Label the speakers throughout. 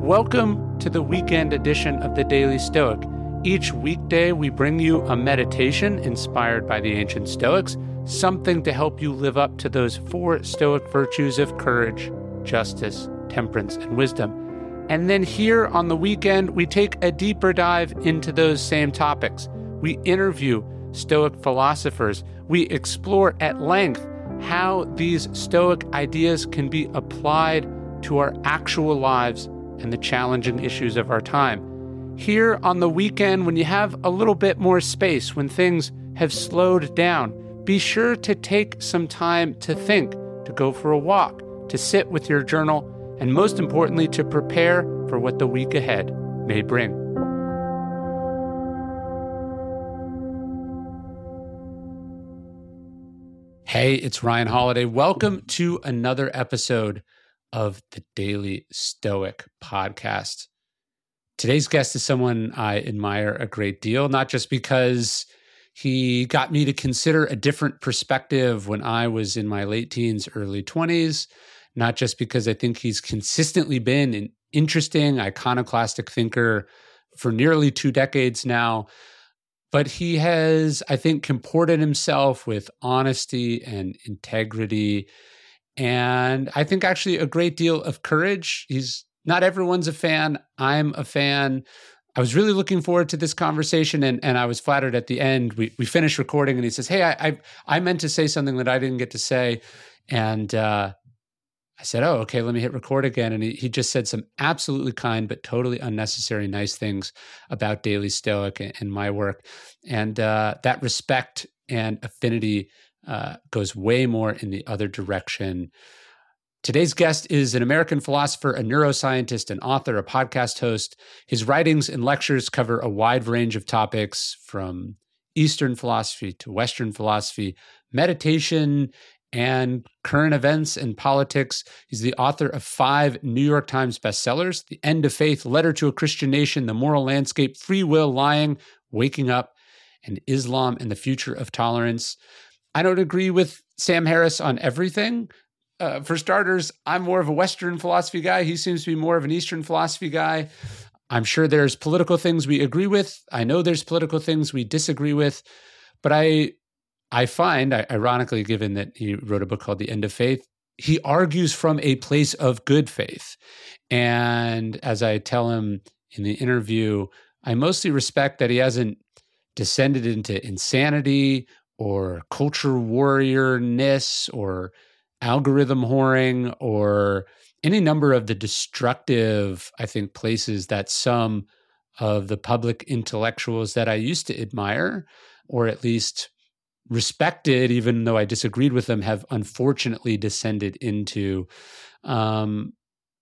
Speaker 1: Welcome to the weekend edition of the Daily Stoic. Each weekday, we bring you a meditation inspired by the ancient Stoics, something to help you live up to those 4 Stoic virtues of courage, justice, temperance, and wisdom. And then here on the weekend, we take a deeper dive into those same topics. We interview Stoic philosophers. We explore at length how these Stoic ideas can be applied to our actual lives and the challenging issues of our time. Here on the weekend, when you have a little bit more space, when things have slowed down, be sure to take some time to think, to go for a walk, to sit with your journal, and most importantly, to prepare for what the week ahead may bring. Hey, it's Ryan Holiday. Welcome to another episode of the Daily Stoic podcast. Today's guest is someone I admire a great deal, not just because he got me to consider a different perspective when I was in my late teens, early 20s, not just because I think he's consistently been an interesting, iconoclastic thinker for nearly 2 decades now, but he has, I think, comported himself with honesty and integrity, and I think actually a great deal of courage. Not everyone's a fan. I'm a fan. I was really looking forward to this conversation, and I was flattered at the end. We finished recording, and he says, "Hey, I meant to say something that I didn't get to say," and I said, "Oh, okay, let me hit record again." And he just said some absolutely kind but totally unnecessary nice things about Daily Stoic and my work, and that respect and affinity goes way more in the other direction. Today's guest is an American philosopher, a neuroscientist, an author, a podcast host. His writings and lectures cover a wide range of topics from Eastern philosophy to Western philosophy, meditation, and current events and politics. He's the author of 5 New York Times bestsellers: The End of Faith, Letter to a Christian Nation, The Moral Landscape, Free Will, Lying, Waking Up, and Islam and the Future of Tolerance. I don't agree with Sam Harris on everything. For starters, I'm more of a Western philosophy guy. He seems to be more of an Eastern philosophy guy. I'm sure there's political things we agree with. I know there's political things we disagree with. But I find, ironically, given that he wrote a book called The End of Faith, he argues from a place of good faith. And as I tell him in the interview, I mostly respect that he hasn't descended into insanity or culture warriorness or algorithm whoring or any number of the destructive, I think, places that some of the public intellectuals that I used to admire, or at least respected, even though I disagreed with them, have unfortunately descended into. Sam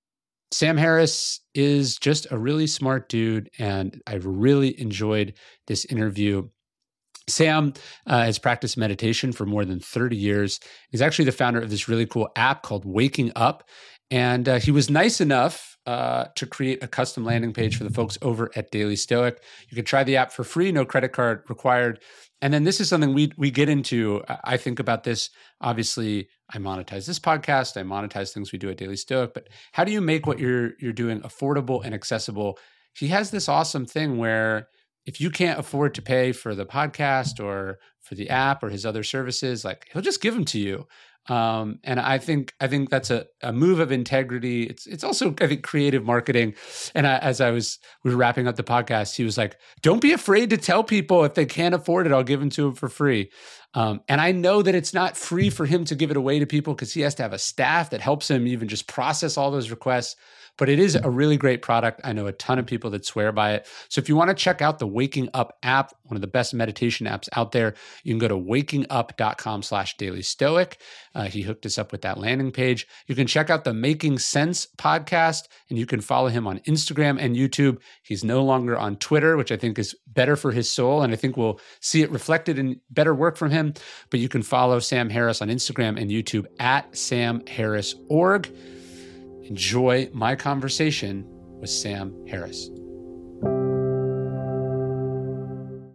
Speaker 1: Harris is just a really smart dude, and I really enjoyed this interview. Sam has practiced meditation for more than 30 years. He's actually the founder of this really cool app called Waking Up. And he was nice enough to create a custom landing page for the folks over at Daily Stoic. You can try the app for free, no credit card required. And then this is something we get into. I think about this. Obviously, I monetize this podcast. I monetize things we do at Daily Stoic. But how do you make what you're doing affordable and accessible? He has this awesome thing where if you can't afford to pay for the podcast or for the app or his other services, like he'll just give them to you. And I think that's a move of integrity. It's also, I think, creative marketing. And we were wrapping up the podcast, he was like, "Don't be afraid to tell people if they can't afford it, I'll give them to them for free." And I know that it's not free for him to give it away to people because he has to have a staff that helps him even just process all those requests. But it is a really great product. I know a ton of people that swear by it. So if you want to check out the Waking Up app, one of the best meditation apps out there, you can go to wakingup.com/dailystoic. He hooked us up with that landing page. You can check out the Making Sense podcast, and you can follow him on Instagram and YouTube. He's no longer on Twitter, which I think is better for his soul, and I think we'll see it reflected in better work from him. But you can follow Sam Harris on Instagram and YouTube at samharrisorg. Enjoy my conversation with Sam Harris.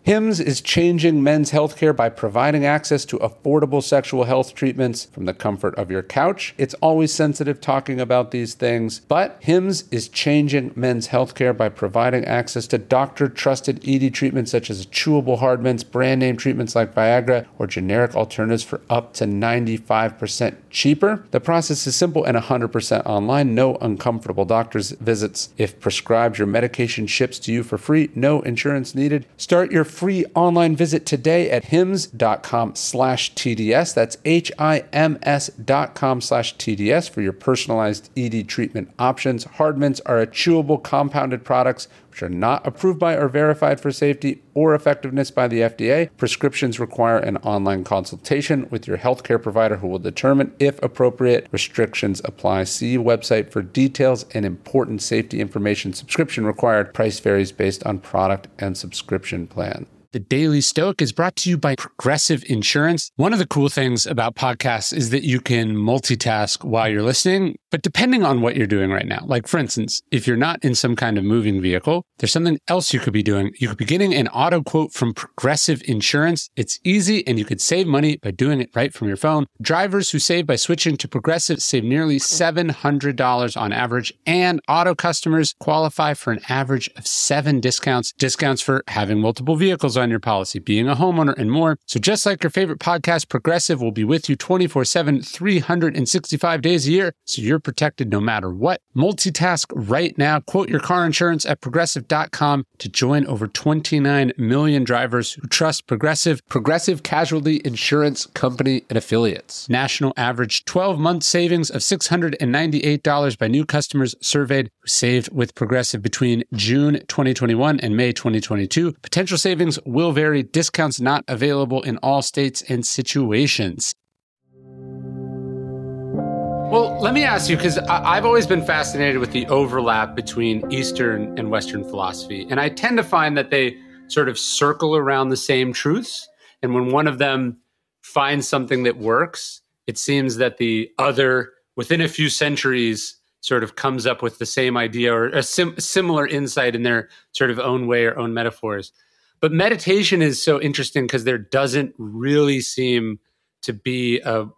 Speaker 1: Hims is changing men's healthcare by providing access to affordable sexual health treatments from the comfort of your couch. It's always sensitive talking about these things, but Hims is changing men's healthcare by providing access to doctor-trusted ED treatments such as chewable hard mints, brand name treatments like Viagra, or generic alternatives for up to 95% cheaper. The process is simple and 100% online. No uncomfortable doctor's visits. If prescribed, your medication ships to you for free. No insurance needed. Start your free online visit today at hims.com/TDS. That's HIMS.com/TDS for your personalized ED treatment options. Hard mints are a chewable compounded products which are not approved by or verified for safety or effectiveness by the FDA. Prescriptions require an online consultation with your healthcare provider who will determine if appropriate. Restrictions apply. See website for details and important safety information. Subscription required. Price varies based on product and subscription plan. The Daily Stoic is brought to you by Progressive Insurance. One of the cool things about podcasts is that you can multitask while you're listening, but depending on what you're doing right now. Like, for instance, if you're not in some kind of moving vehicle, there's something else you could be doing. You could be getting an auto quote from Progressive Insurance. It's easy, and you could save money by doing it right from your phone. Drivers who save by switching to Progressive save nearly $700 on average, and auto customers qualify for an average of 7 discounts. Discounts for having multiple vehicles on your policy, being a homeowner, and more. So just like your favorite podcast, Progressive will be with you 24/7, 365 days a year, so you're protected no matter what. Multitask right now. Quote your car insurance at progressive.com to join over 29 million drivers who trust Progressive. Progressive Casualty Insurance Company and Affiliates. National average 12-month savings of $698 by new customers surveyed who saved with Progressive between June 2021 and May 2022. Potential savings will vary. Discounts not available in all states and situations. Well, let me ask you, because I've always been fascinated with the overlap between Eastern and Western philosophy. And I tend to find that they sort of circle around the same truths. And when one of them finds something that works, it seems that the other, within a few centuries, sort of comes up with the same idea or a similar insight in their sort of own way or own metaphors. But meditation is so interesting because there doesn't really seem to be a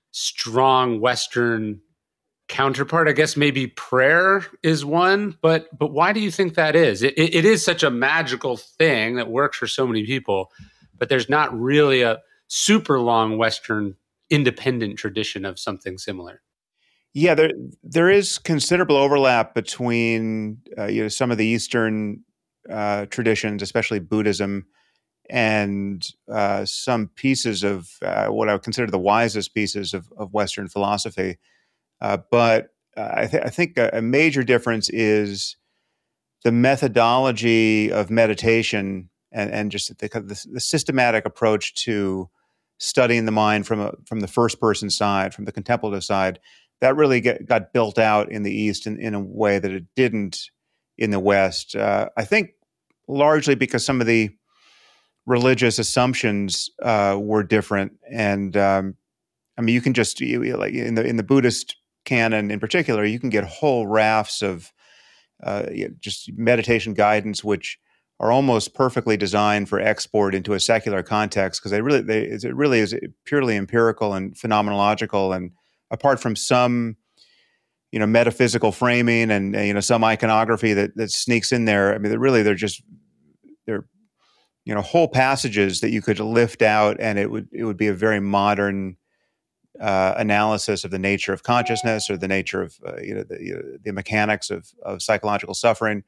Speaker 1: strong Western counterpart. I guess maybe prayer is one, but why do you think that is? It is such a magical thing that works for so many people, but there's not really a super long Western independent tradition of something similar.
Speaker 2: Yeah, there is considerable overlap between some of the Eastern traditions, especially Buddhism, and some pieces of what I would consider the wisest pieces of Western philosophy. But I think a major difference is the methodology of meditation and just the systematic approach to studying the mind from the first person side, from the contemplative side. That really got built out in the East in a way that it didn't in the West. I think largely because some of the religious assumptions were different, and I mean, you can just like in the Buddhist canon in particular, you can get whole rafts of just meditation guidance, which are almost perfectly designed for export into a secular context because it really is purely empirical and phenomenological, and apart from some metaphysical framing and some iconography that sneaks in there. I mean, they're whole passages that you could lift out, and it would be a very modern analysis of the nature of consciousness or the nature of the mechanics of psychological suffering.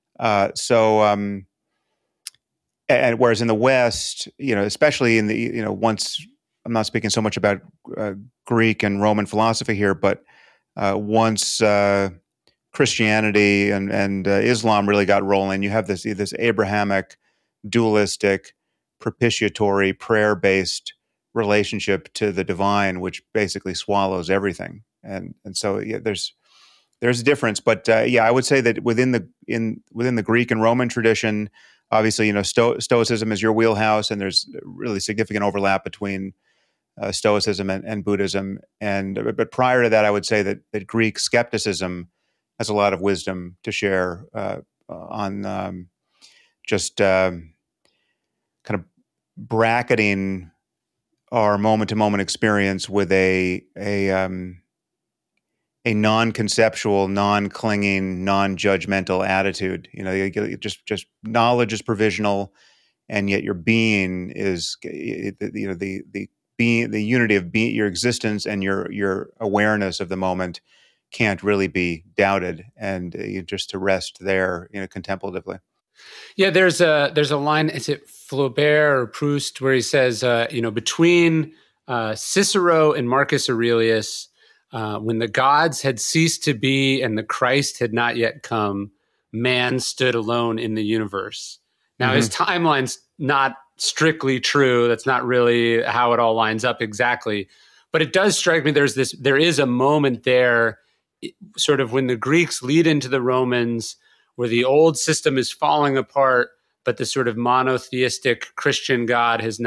Speaker 2: And whereas in the West, especially in the once I'm not speaking so much about Greek and Roman philosophy here, but once Christianity and Islam really got rolling, you have this Abrahamic, dualistic, propitiatory, prayer-based relationship to the divine, which basically swallows everything. And so there's a difference, but I would say that within the Greek and Roman tradition, obviously Stoicism is your wheelhouse, and there's really significant overlap between Stoicism and Buddhism. But prior to that, I would say that Greek skepticism has a lot of wisdom to share on just kind of bracketing our moment-to-moment experience with a non-conceptual, non-clinging, non-judgmental attitude. Just knowledge is provisional, and yet your being is, the being, the unity of being, your existence and your awareness of the moment can't really be doubted, and just to rest there, contemplatively.
Speaker 1: Yeah, there's a line. Is it Flaubert or Proust where he says, between Cicero and Marcus Aurelius, when the gods had ceased to be and the Christ had not yet come, man stood alone in the universe. Now, his timeline's not strictly true. That's not really how it all lines up exactly. But it does strike me there is a moment there, sort of when the Greeks lead into the Romans, where the old system is falling apart, but the sort of monotheistic Christian God has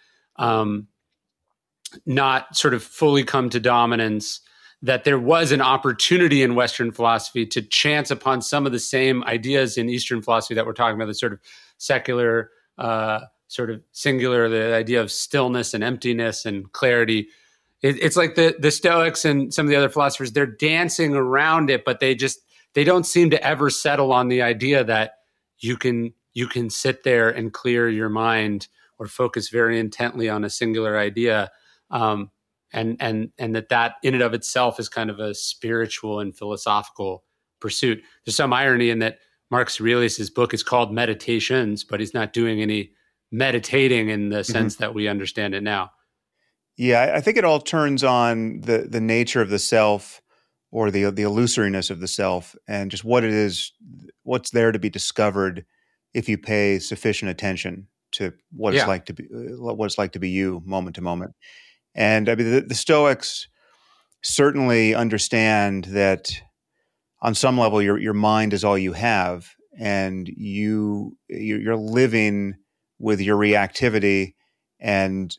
Speaker 1: not sort of fully come to dominance, that there was an opportunity in Western philosophy to chance upon some of the same ideas in Eastern philosophy that we're talking about, the sort of secular, sort of singular, the idea of stillness and emptiness and clarity. It's like the Stoics and some of the other philosophers, they're dancing around it, but they don't seem to ever settle on the idea that you can sit there and clear your mind or focus very intently on a singular idea. And that in and of itself is kind of a spiritual and philosophical pursuit. There's some irony in that Marcus Aurelius' book is called Meditations, but he's not doing any meditating in the sense that we understand it now.
Speaker 2: Yeah, I think it all turns on the nature of the self, or the illusoriness of the self, and just what it is, what's there to be discovered if you pay sufficient attention to what it's like to be you, moment to moment. And I mean, the Stoics certainly understand that on some level, your mind is all you have, and you're living with your reactivity, and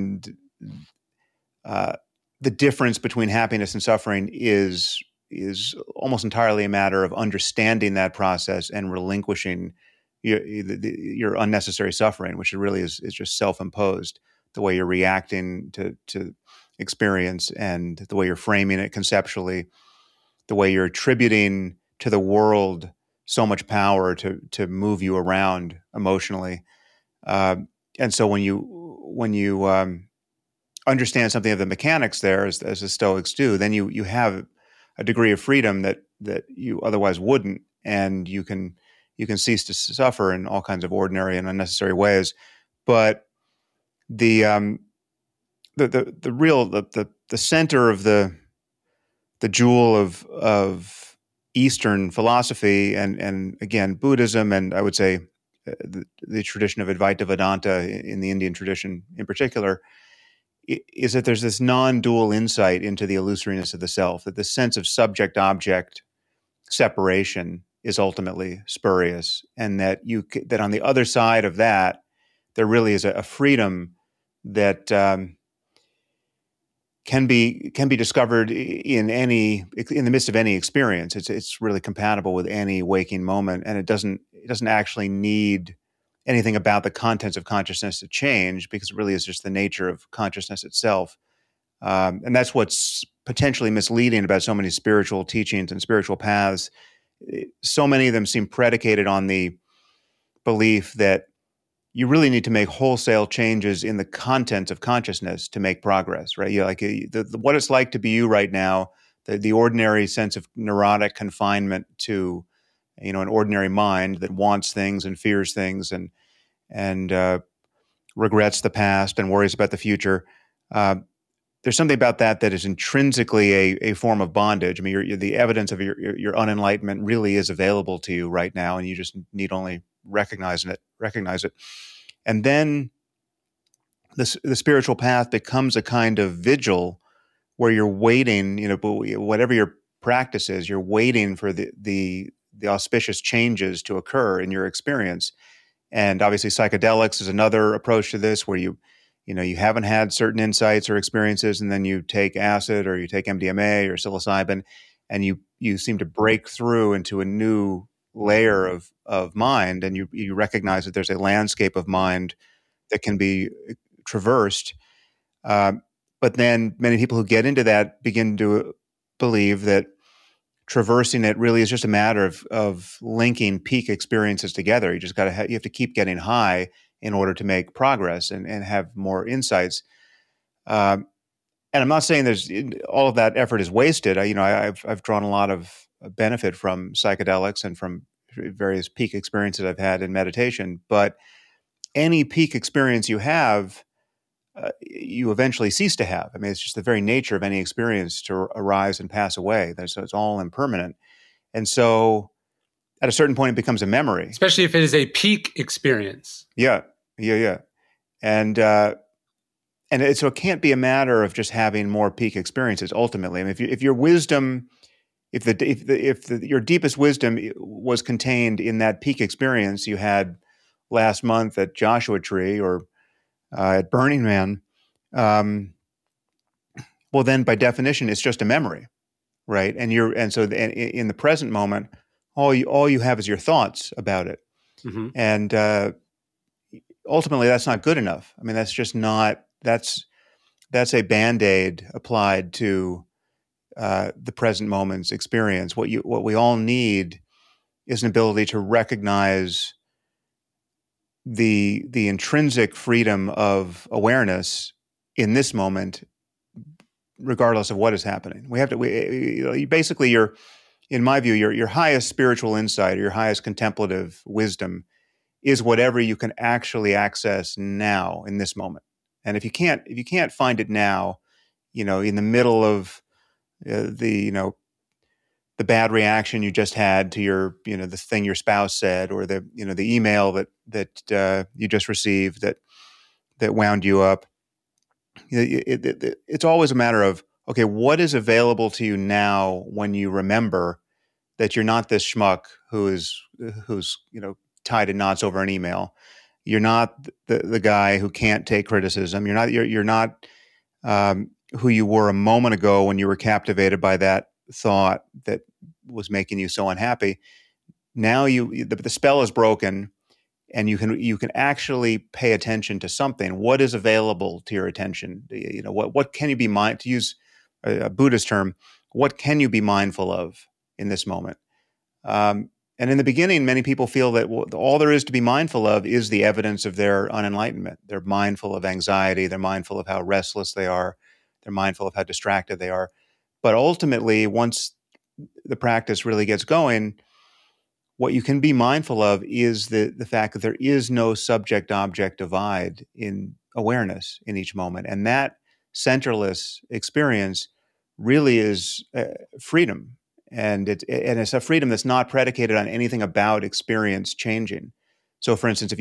Speaker 2: the difference between happiness and suffering is almost entirely a matter of understanding that process and relinquishing your unnecessary suffering, which really is just self-imposed. The way you're reacting to experience, and the way you're framing it conceptually, the way you're attributing to the world so much power to move you around emotionally. And so when you understand something of the mechanics there, as the Stoics do, then you have a degree of freedom that you otherwise wouldn't, and you can cease to suffer in all kinds of ordinary and unnecessary ways. But the center of the jewel of Eastern philosophy, and again Buddhism, and I would say the tradition of Advaita Vedanta in the Indian tradition in particular, is that there's this non-dual insight into the illusoriness of the self, that the sense of subject-object separation is ultimately spurious, and that that on the other side of that, there really is a freedom that can be discovered in the midst of any experience. It's really compatible with any waking moment, and it doesn't actually need anything about the contents of consciousness to change, because it really is just the nature of consciousness itself. And that's what's potentially misleading about so many spiritual teachings and spiritual paths. So many of them seem predicated on the belief that you really need to make wholesale changes in the contents of consciousness to make progress, right? What it's like to be you right now, the ordinary sense of neurotic confinement to, an ordinary mind that wants things and fears things and regrets the past and worries about the future. There's something about that is intrinsically a form of bondage. I mean, the evidence of your unenlightenment really is available to you right now, and you just need only recognize it. And then the spiritual path becomes a kind of vigil where you're waiting, whatever your practice is, you're waiting for the auspicious changes to occur in your experience. And obviously psychedelics is another approach to this, where you haven't had certain insights or experiences, and then you take acid or you take MDMA or psilocybin, and you seem to break through into a new layer of mind, and you recognize that there's a landscape of mind that can be traversed. But then many people who get into that begin to believe that traversing it really is just a matter of linking peak experiences together. You just got to you have to keep getting high in order to make progress and have more insights. And I'm not saying there's all of that effort is wasted. I've drawn a lot of benefit from psychedelics and from various peak experiences I've had in meditation. But any peak experience you have, you eventually cease to have. I mean, it's just the very nature of any experience to arise and pass away. So it's all impermanent. And so at a certain point, it becomes a memory.
Speaker 1: Especially if it is a peak experience.
Speaker 2: Yeah. And so it can't be a matter of just having more peak experiences. Ultimately, I mean, if your wisdom, your deepest wisdom was contained in that peak experience you had last month at Joshua Tree or at Burning Man, well, then by definition, it's just a memory, right? And so in the present moment, all you have is your thoughts about it,
Speaker 1: mm-hmm.
Speaker 2: and ultimately, that's not good enough. I mean, that's just not. That's a Band-Aid applied to the present moment's experience. What we all need is an ability to recognize the intrinsic freedom of awareness in this moment, regardless of what is happening. We have to. Basically, in my view, your highest spiritual insight or your highest contemplative wisdom is whatever you can actually access now in this moment. And if you can't find it now, in the middle of the bad reaction you just had to the thing your spouse said, or the email that you just received that wound you up, it's always a matter of, okay, what is available to you now when you remember that you're not this schmuck who's tied in knots over an email. You're not the guy who can't take criticism. You're not who you were a moment ago when you were captivated by that thought that was making you so unhappy. Now the spell is broken, and you can actually pay attention to something. What is available to your attention? What can you be to use a Buddhist term? What can you be mindful of in this moment? And in the beginning, many people feel that all there is to be mindful of is the evidence of their unenlightenment. They're mindful of anxiety. They're mindful of how restless they are. They're mindful of how distracted they are. But ultimately, once the practice really gets going, what you can be mindful of is the fact that there is no subject-object divide in awareness in each moment. And that centerless experience really is freedom. And it's a freedom that's not predicated on anything about experience changing. So, for instance,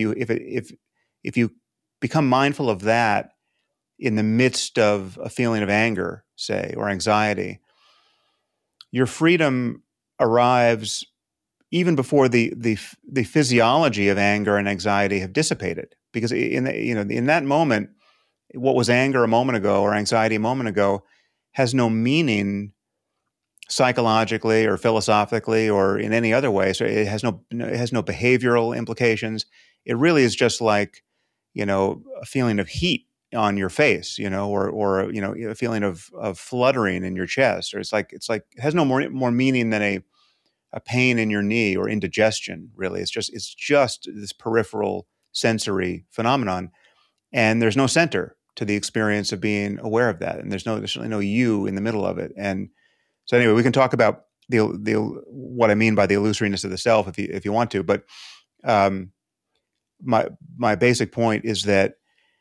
Speaker 2: if you become mindful of that in the midst of a feeling of anger, say, or anxiety, your freedom arrives even before the physiology of anger and anxiety have dissipated. Because in that moment, what was anger a moment ago or anxiety a moment ago has no meaning psychologically or philosophically or in any other way. So it has no behavioral implications. It really is just like, a feeling of heat on your face, or a feeling of fluttering in your chest, or it's like it has no more meaning than a pain in your knee or indigestion. Really, it's just this peripheral sensory phenomenon, and there's no center to the experience of being aware of that, and there's certainly no you in the middle of it. And so anyway, we can talk about the what I mean by the illusoriness of the self if you want to, but my basic point is that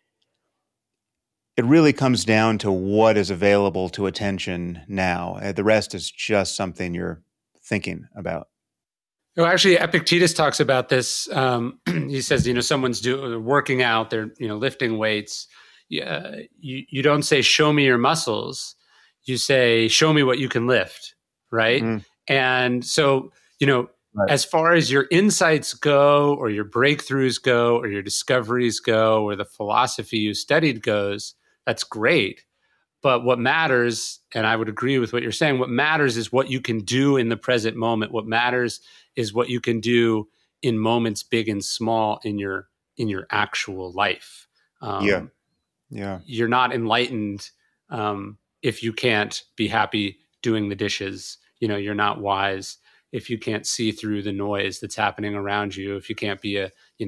Speaker 2: it really comes down to what is available to attention now. The rest is just something you're thinking about.
Speaker 1: Well, actually, Epictetus talks about this. He says, someone's working out, they're lifting weights. You don't say, "Show me your muscles." You say, "Show me what you can lift," right? Mm. And so, right. As far as your insights go, or your breakthroughs go, or your discoveries go, or the philosophy you studied goes, that's great. But what matters, and I would agree with what you're saying, what matters is what you can do in the present moment. What matters is what you can do in moments big and small in your actual life.
Speaker 2: Yeah.
Speaker 1: Um,
Speaker 2: Yeah.
Speaker 1: you're not enlightened if you can't be happy doing the dishes. You're not wise if you can't see through the noise that's happening around you. If you can't be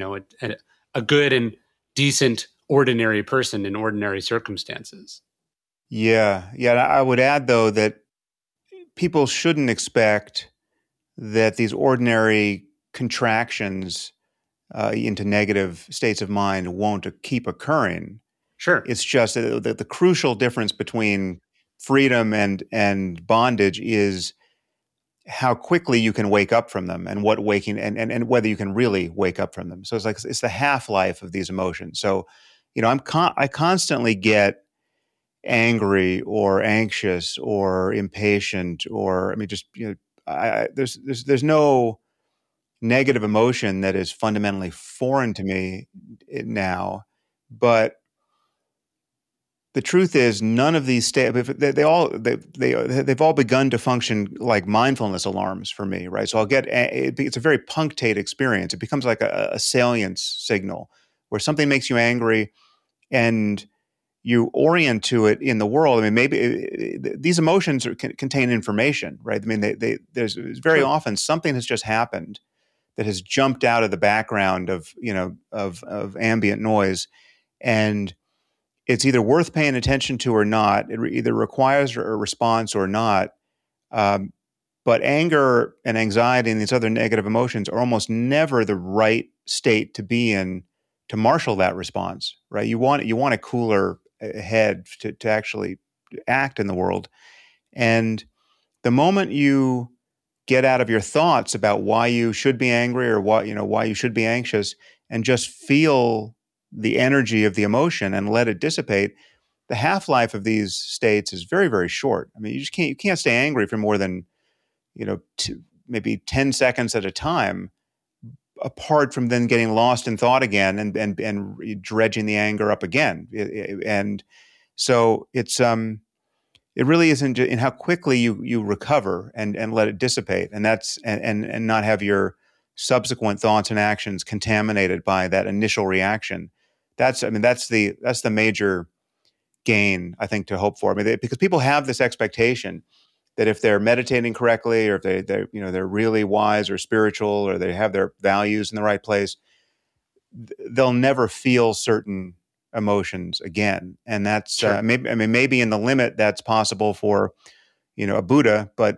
Speaker 1: a good and decent ordinary person in ordinary circumstances.
Speaker 2: Yeah. Yeah. I would add, though, that people shouldn't expect that these ordinary contractions into negative states of mind won't keep occurring.
Speaker 1: Sure.
Speaker 2: It's just that the crucial difference between freedom and bondage is how quickly you can wake up from them, and what waking and whether you can really wake up from them. So it's the half-life of these emotions. So, I constantly get angry or anxious or impatient, or I mean, just there's no negative emotion that is fundamentally foreign to me now. But the truth is, none of these they've all begun to function like mindfulness alarms for me, right? So it's a very punctate experience. It becomes like a salience signal where something makes you angry, and you orient to it in the world. I mean, maybe these emotions contain information, right? I mean, there's very
Speaker 1: Sure.
Speaker 2: often something has just happened that has jumped out of the background of ambient noise, and it's either worth paying attention to or not. It either requires a response or not. Um, but anger and anxiety and these other negative emotions are almost never the right state to be in to marshal that response, right? You want a cooler head to actually act in the world. And the moment you get out of your thoughts about why you should be angry or why you should be anxious, and just feel the energy of the emotion and let it dissipate, the half-life of these states is very, very short. I mean, you can't stay angry for more than, maybe 10 seconds at a time, apart from then getting lost in thought again and dredging the anger up again. And so it really isn't in how quickly you recover and let it dissipate, and and not have your subsequent thoughts and actions contaminated by that initial reaction. That's the major gain, I think, to hope for. I mean, because people have this expectation that if they're meditating correctly, or if they're really wise or spiritual, or they have their values in the right place, they'll never feel certain emotions again. And that's
Speaker 1: Sure.
Speaker 2: maybe in the limit that's possible for a Buddha, but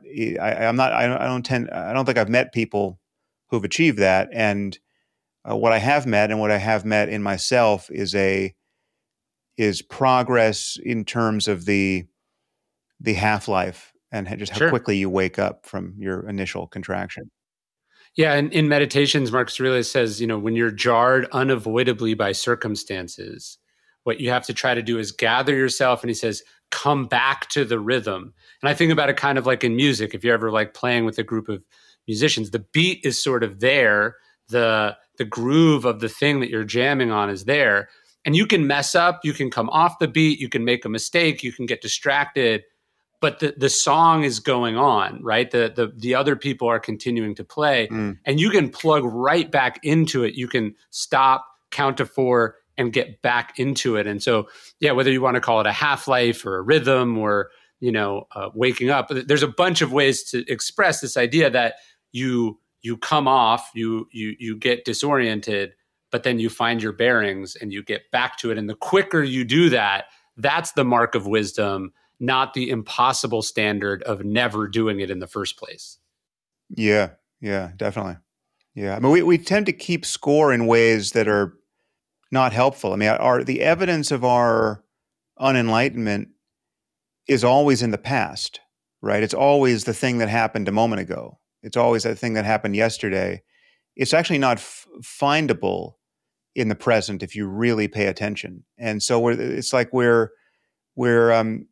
Speaker 2: I don't think I've met people who've achieved that. And what I have met, and what I have met in myself, is progress in terms of the half-life, and just how
Speaker 1: Sure.
Speaker 2: quickly you wake up from your initial contraction.
Speaker 1: Yeah, and in Meditations, Marcus Aurelius says, when you're jarred unavoidably by circumstances, what you have to try to do is gather yourself, and he says, come back to the rhythm. And I think about it kind of like in music. If you're ever like playing with a group of musicians, the beat is sort of there, the groove of the thing that you're jamming on is there, and you can mess up, you can come off the beat, you can make a mistake, you can get distracted, but the song is going on, right? The other people are continuing to play,
Speaker 2: Mm.
Speaker 1: and you can plug right back into it. You can stop, count to four, and get back into it. And so, yeah, whether you want to call it a half-life or a rhythm, or waking up, there's a bunch of ways to express this idea that you come off, you get disoriented, but then you find your bearings and you get back to it. And the quicker you do that, that's the mark of wisdom, not the impossible standard of never doing it in the first place.
Speaker 2: Yeah, yeah, definitely. Yeah, I mean, we tend to keep score in ways that are not helpful. I mean, the evidence of our unenlightenment is always in the past, right? It's always the thing that happened a moment ago. It's always that thing that happened yesterday. It's actually not findable in the present if you really pay attention. And so it's like we're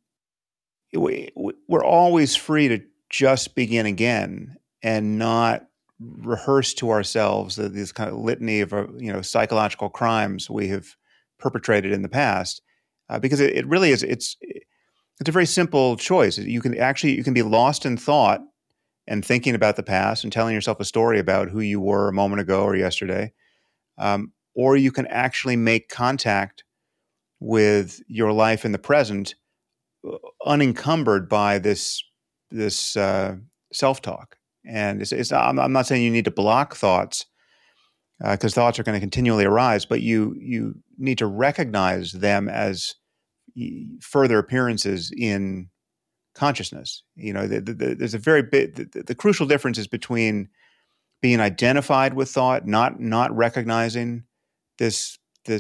Speaker 2: we're always free to just begin again, and not rehearse to ourselves this kind of litany of psychological crimes we have perpetrated in the past, because it really is it's a very simple choice. You can be lost in thought and thinking about the past and telling yourself a story about who you were a moment ago or yesterday, or you can actually make contact with your life in the present, unencumbered by this self-talk. And I'm not saying you need to block thoughts, because thoughts are going to continually arise, but you need to recognize them as further appearances in consciousness. There's a very big, the crucial differences between being identified with thought, not recognizing these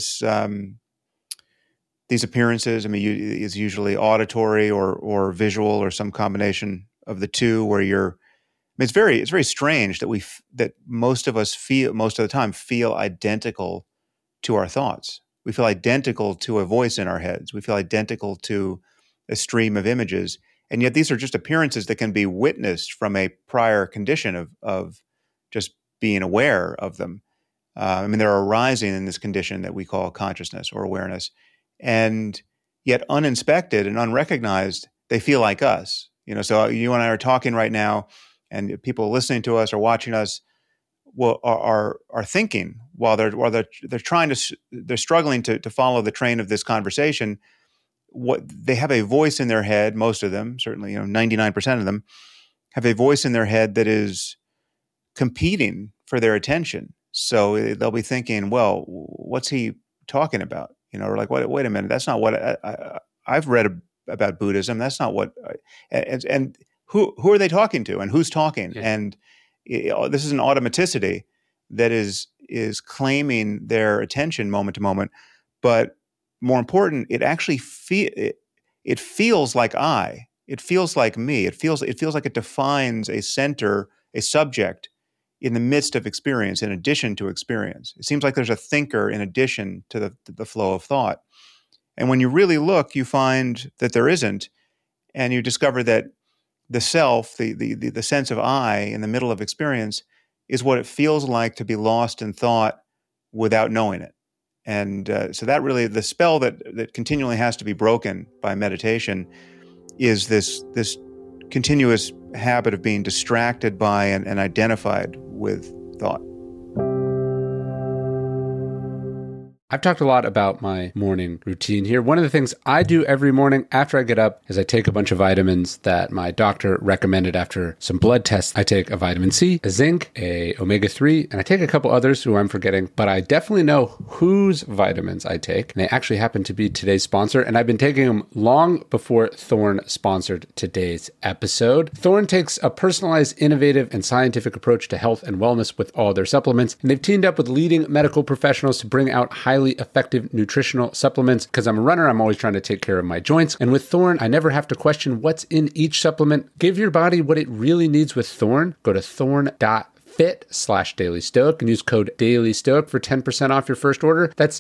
Speaker 2: appearances. I mean, it's usually auditory or visual or some combination of the two. Where it's very strange that most of us most of the time feel identical to our thoughts. We feel identical to a voice in our heads. We feel identical to a stream of images, and yet these are just appearances that can be witnessed from a prior condition of just being aware of them. I mean, they're arising in this condition that we call consciousness or awareness, and yet uninspected and unrecognized, they feel like us. So you and I are talking right now, and people listening to us or watching us are thinking while they're struggling to follow the train of this conversation. What they have a voice in their head, most of them, certainly 99% of them, have a voice in their head that is competing for their attention. So they'll be thinking, well, what's he talking about? Or like, wait a minute, that's not what I've read about Buddhism. That's not what, and who are they talking to, and who's talking? Yeah. And this is an automaticity that is claiming their attention moment to moment. But more important, it actually it feels like it feels like me. It feels like it defines a center, a subject in the midst of experience, in addition to experience. It seems like there's a thinker in addition to the flow of thought. And when you really look, you find that there isn't, and you discover that the self, the sense of I in the middle of experience, is what it feels like to be lost in thought without knowing it. And so that really, the spell that continually has to be broken by meditation is this continuous habit of being distracted by and identified with thought.
Speaker 1: I've talked a lot about my morning routine here. One of the things I do every morning after I get up is I take a bunch of vitamins that my doctor recommended after some blood tests. I take a vitamin C, a zinc, a omega-3, and I take a couple others who I'm forgetting, but I definitely know whose vitamins I take. And they actually happen to be today's sponsor, and I've been taking them long before Thorne sponsored today's episode. Thorne takes a personalized, innovative, and scientific approach to health and wellness with all their supplements, and they've teamed up with leading medical professionals to bring out highly effective nutritional supplements. Because I'm a runner, I'm always trying to take care of my joints. And with Thorne, I never have to question what's in each supplement. Give your body what it really needs with Thorne. Go to thorne.fit/dailystoic and use code dailystoic for 10% off your first order. That's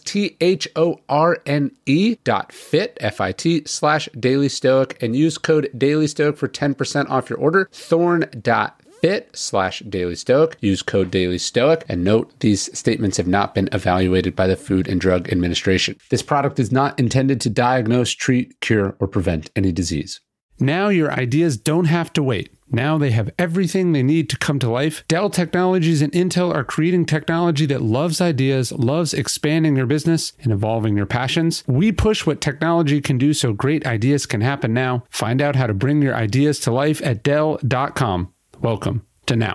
Speaker 1: THORNE.fit, FIT/dailystoic, and use code dailystoic for 10% off your order. Thorne.fit/dailystoic. Use code dailystoic, and note these statements have not been evaluated by the Food and Drug Administration. This product is not intended to diagnose, treat, cure, or prevent any disease. Now your ideas don't have to wait. Now they have everything they need to come to life. Dell Technologies and Intel are creating technology that loves ideas, loves expanding your business, and evolving your passions. We push what technology can do so great ideas can happen now. Find out how to bring your ideas to life at Dell.com. Welcome to Now.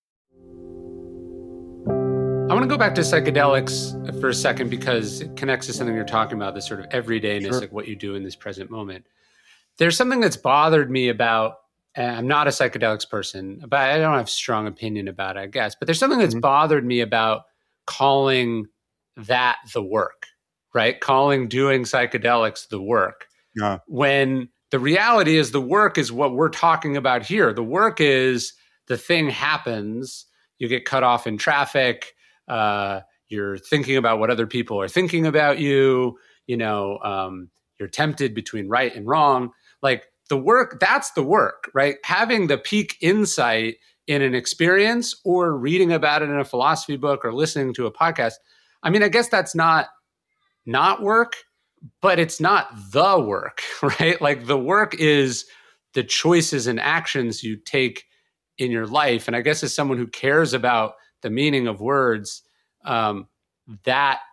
Speaker 1: I want to go back to psychedelics for a second because it connects to something you're talking about, this sort of everydayness, sure, like what you do in this present moment. There's something that's bothered me about, and I'm not a psychedelics person, but I don't have a strong opinion about it, I guess. But there's something that's bothered me about calling that the work, right? Calling doing psychedelics the work. Yeah. When the reality is the work is what we're talking about here. The work is the thing happens, you get cut off in traffic, you're thinking about what other people are thinking about you, you're tempted between right and wrong. Like the work, that's the work, right? Having the peak insight in an experience or reading about it in a philosophy book or listening to a podcast. I mean, I guess that's not work, but it's not the work, right? Like the work is the choices and actions you take in your life. And I guess as someone who cares about the meaning of words, that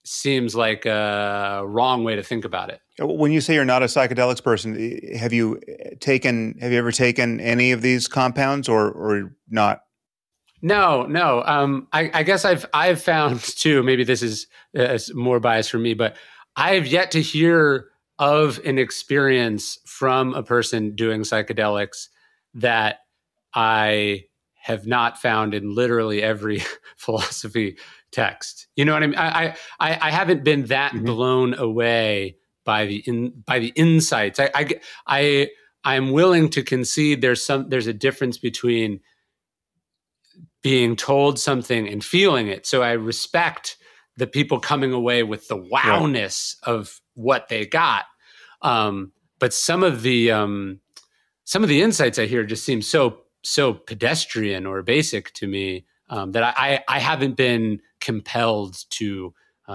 Speaker 1: seems like a wrong way to think about it.
Speaker 2: When you say you're not a psychedelics person, have you ever taken any of these compounds or not?
Speaker 1: No, no. I guess I've found too. Maybe this is more biased for me, but I have yet to hear of an experience from a person doing psychedelics that I have not found in literally every philosophy text. You know what I mean? I haven't been that blown away by the insights. I'm willing to concede there's a difference between being told something and feeling it. So I respect the people coming away with the wowness of what they got. But some of the insights I hear just seem so pedestrian or basic to me that I haven't been compelled to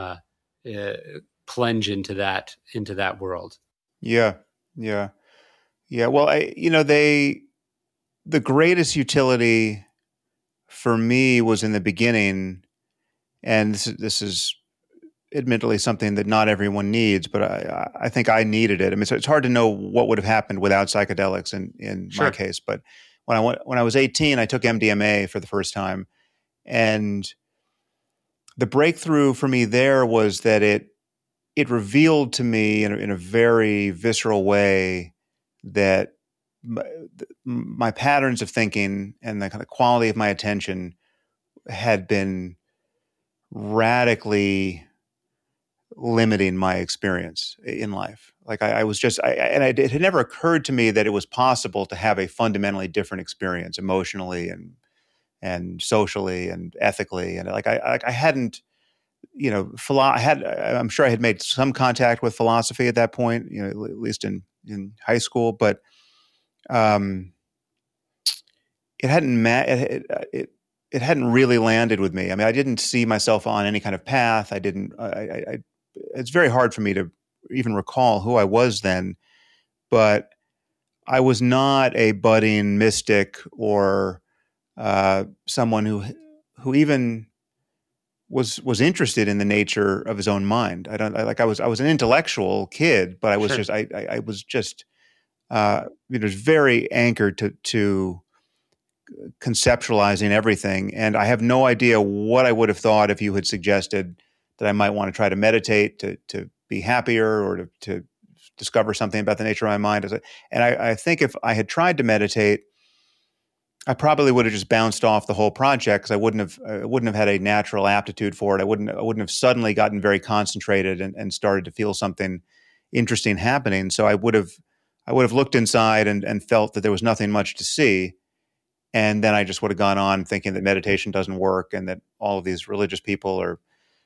Speaker 1: plunge into that world.
Speaker 2: Yeah. Well, the greatest utility for me was in the beginning, and this is admittedly something that not everyone needs, but I think I needed it. I mean, so it's hard to know what would have happened without psychedelics in my case. But when I was 18, I took MDMA for the first time, and the breakthrough for me there was that it revealed to me in a very visceral way that my patterns of thinking and the kind of quality of my attention had been radically limiting my experience in life. Like it had never occurred to me that it was possible to have a fundamentally different experience emotionally and socially and ethically. And I hadn't, I'm sure I had made some contact with philosophy at that point, at least in high school, but it hadn't it hadn't really landed with me. I mean, I didn't see myself on any kind of path. It's very hard for me to even recall who I was then, but I was not a budding mystic or someone who even was interested in the nature of his own mind. I was an intellectual kid, but I was I was just very anchored to conceptualizing everything. And I have no idea what I would have thought if you had suggested that I might want to try to meditate to be happier or to discover something about the nature of my mind. And I think if I had tried to meditate, I probably would have just bounced off the whole project because I wouldn't have had a natural aptitude for it. I wouldn't have suddenly gotten very concentrated and started to feel something interesting happening. So I would have looked inside and felt that there was nothing much to see. And then I just would have gone on thinking that meditation doesn't work and that all of these religious people are,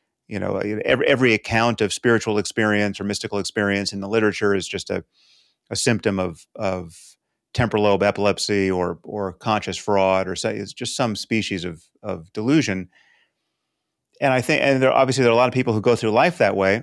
Speaker 2: every account of spiritual experience or mystical experience in the literature is just a symptom of temporal lobe epilepsy or conscious fraud, or say it's just some species of delusion. And I think, and there are a lot of people who go through life that way.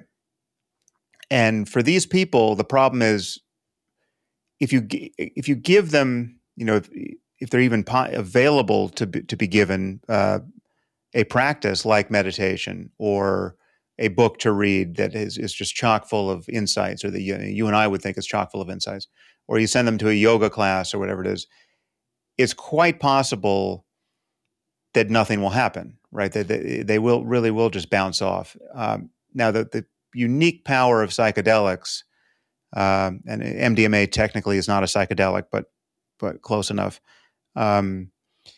Speaker 2: And for these people, the problem is if you give them, if they're even available to be given a practice like meditation or a book to read that is just chock full of insights, or that you and I would think is chock full of insights, or you send them to a yoga class or whatever it is, it's quite possible that nothing will happen, right? They will just bounce off. Now, the unique power of psychedelics, and MDMA technically is not a psychedelic, but close enough. The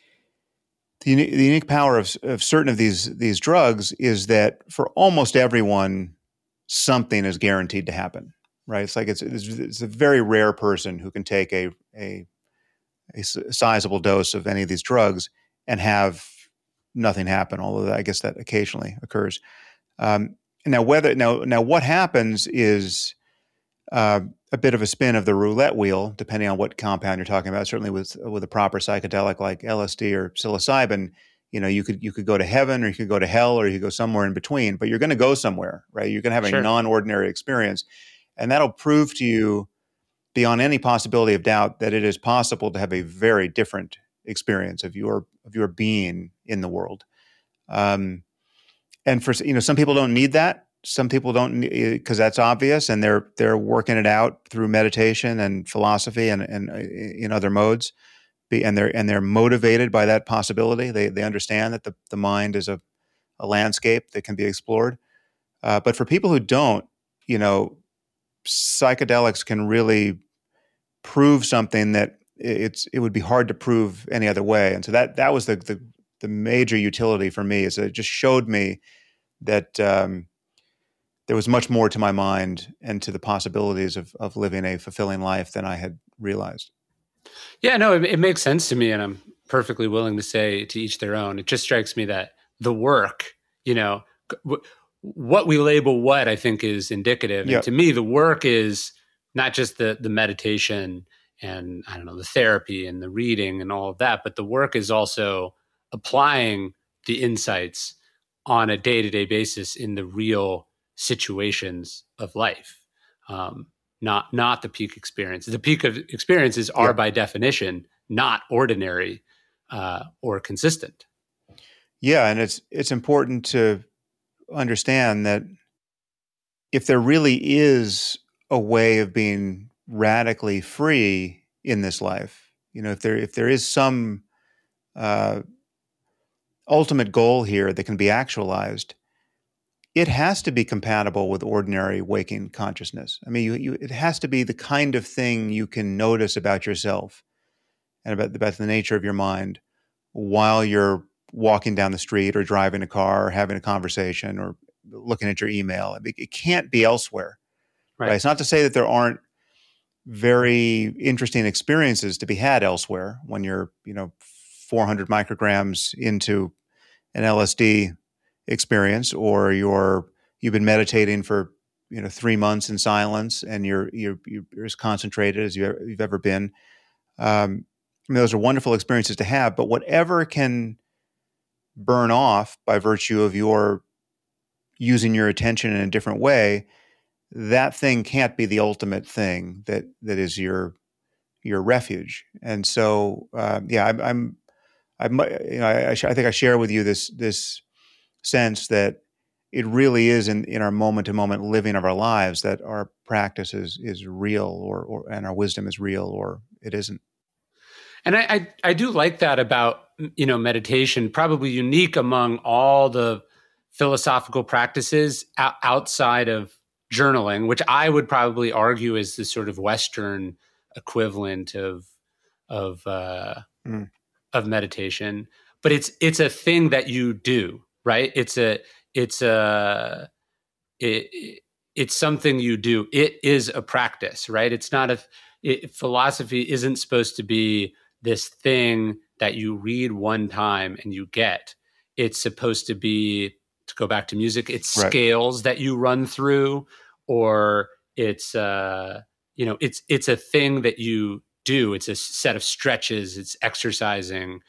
Speaker 2: unique power of certain of these drugs is that for almost everyone, something is guaranteed to happen, right? It's like it's a very rare person who can take a sizable dose of any of these drugs and have nothing happen. Although I guess that occasionally occurs. Now what happens is a bit of a spin of the roulette wheel, depending on what compound you're talking about. Certainly with a proper psychedelic like LSD or psilocybin, you could go to heaven, or you could go to hell, or you could go somewhere in between. But you're going to go somewhere, right? You're going to have a non-ordinary experience, and that'll prove to you, beyond any possibility of doubt, that it is possible to have a very different experience of your being in the world. And for some people don't need that. some people don't, because that's obvious, and they're working it out through meditation and philosophy and in other modes, and they're motivated by that possibility. They understand that the mind is a landscape that can be explored. But for people who don't, psychedelics can really prove something that it would be hard to prove any other way. And so that was the major utility for me, is that it just showed me that there was much more to my mind and to the possibilities of living a fulfilling life than I had realized.
Speaker 1: Yeah, no, it makes sense to me, and I'm perfectly willing to say to each their own. It just strikes me that the work, what we label what, I think, is indicative.
Speaker 2: Yep.
Speaker 1: And to me, the work is not just the meditation and, I don't know, the therapy and the reading and all of that, but the work is also applying the insights on a day-to-day basis in the real situations of life. Not the peak experience. The peak of experiences are, by definition, not ordinary or consistent.
Speaker 2: Yeah, and it's important to understand that if there really is a way of being radically free in this life, if there is some ultimate goal here that can be actualized, it has to be compatible with ordinary waking consciousness. I mean, it has to be the kind of thing you can notice about yourself and about the nature of your mind while you're walking down the street or driving a car or having a conversation or looking at your email. It can't be elsewhere. Right? It's not to say that there aren't very interesting experiences to be had elsewhere when you're, 400 micrograms into an LSD experience, or you've been meditating for 3 months in silence and you're as concentrated as you've ever been. I mean, those are wonderful experiences to have, but whatever can burn off by virtue of your using your attention in a different way, that thing can't be the ultimate thing that is your refuge. And so, I think I share with you this sense that it really is in our moment to moment living of our lives that our practice is real, and our wisdom is real, or it isn't.
Speaker 1: And I do like that about, meditation, probably unique among all the philosophical practices outside of journaling, which I would probably argue is the sort of Western equivalent of meditation. But it's a thing that you do, right? It's something you do. It is a practice, right? It's not philosophy isn't supposed to be this thing that you read one time and you get. It's supposed to be, to go back to music, it's scales that you run through, or it's it's a thing that you do. It's a set of stretches. It's exercising.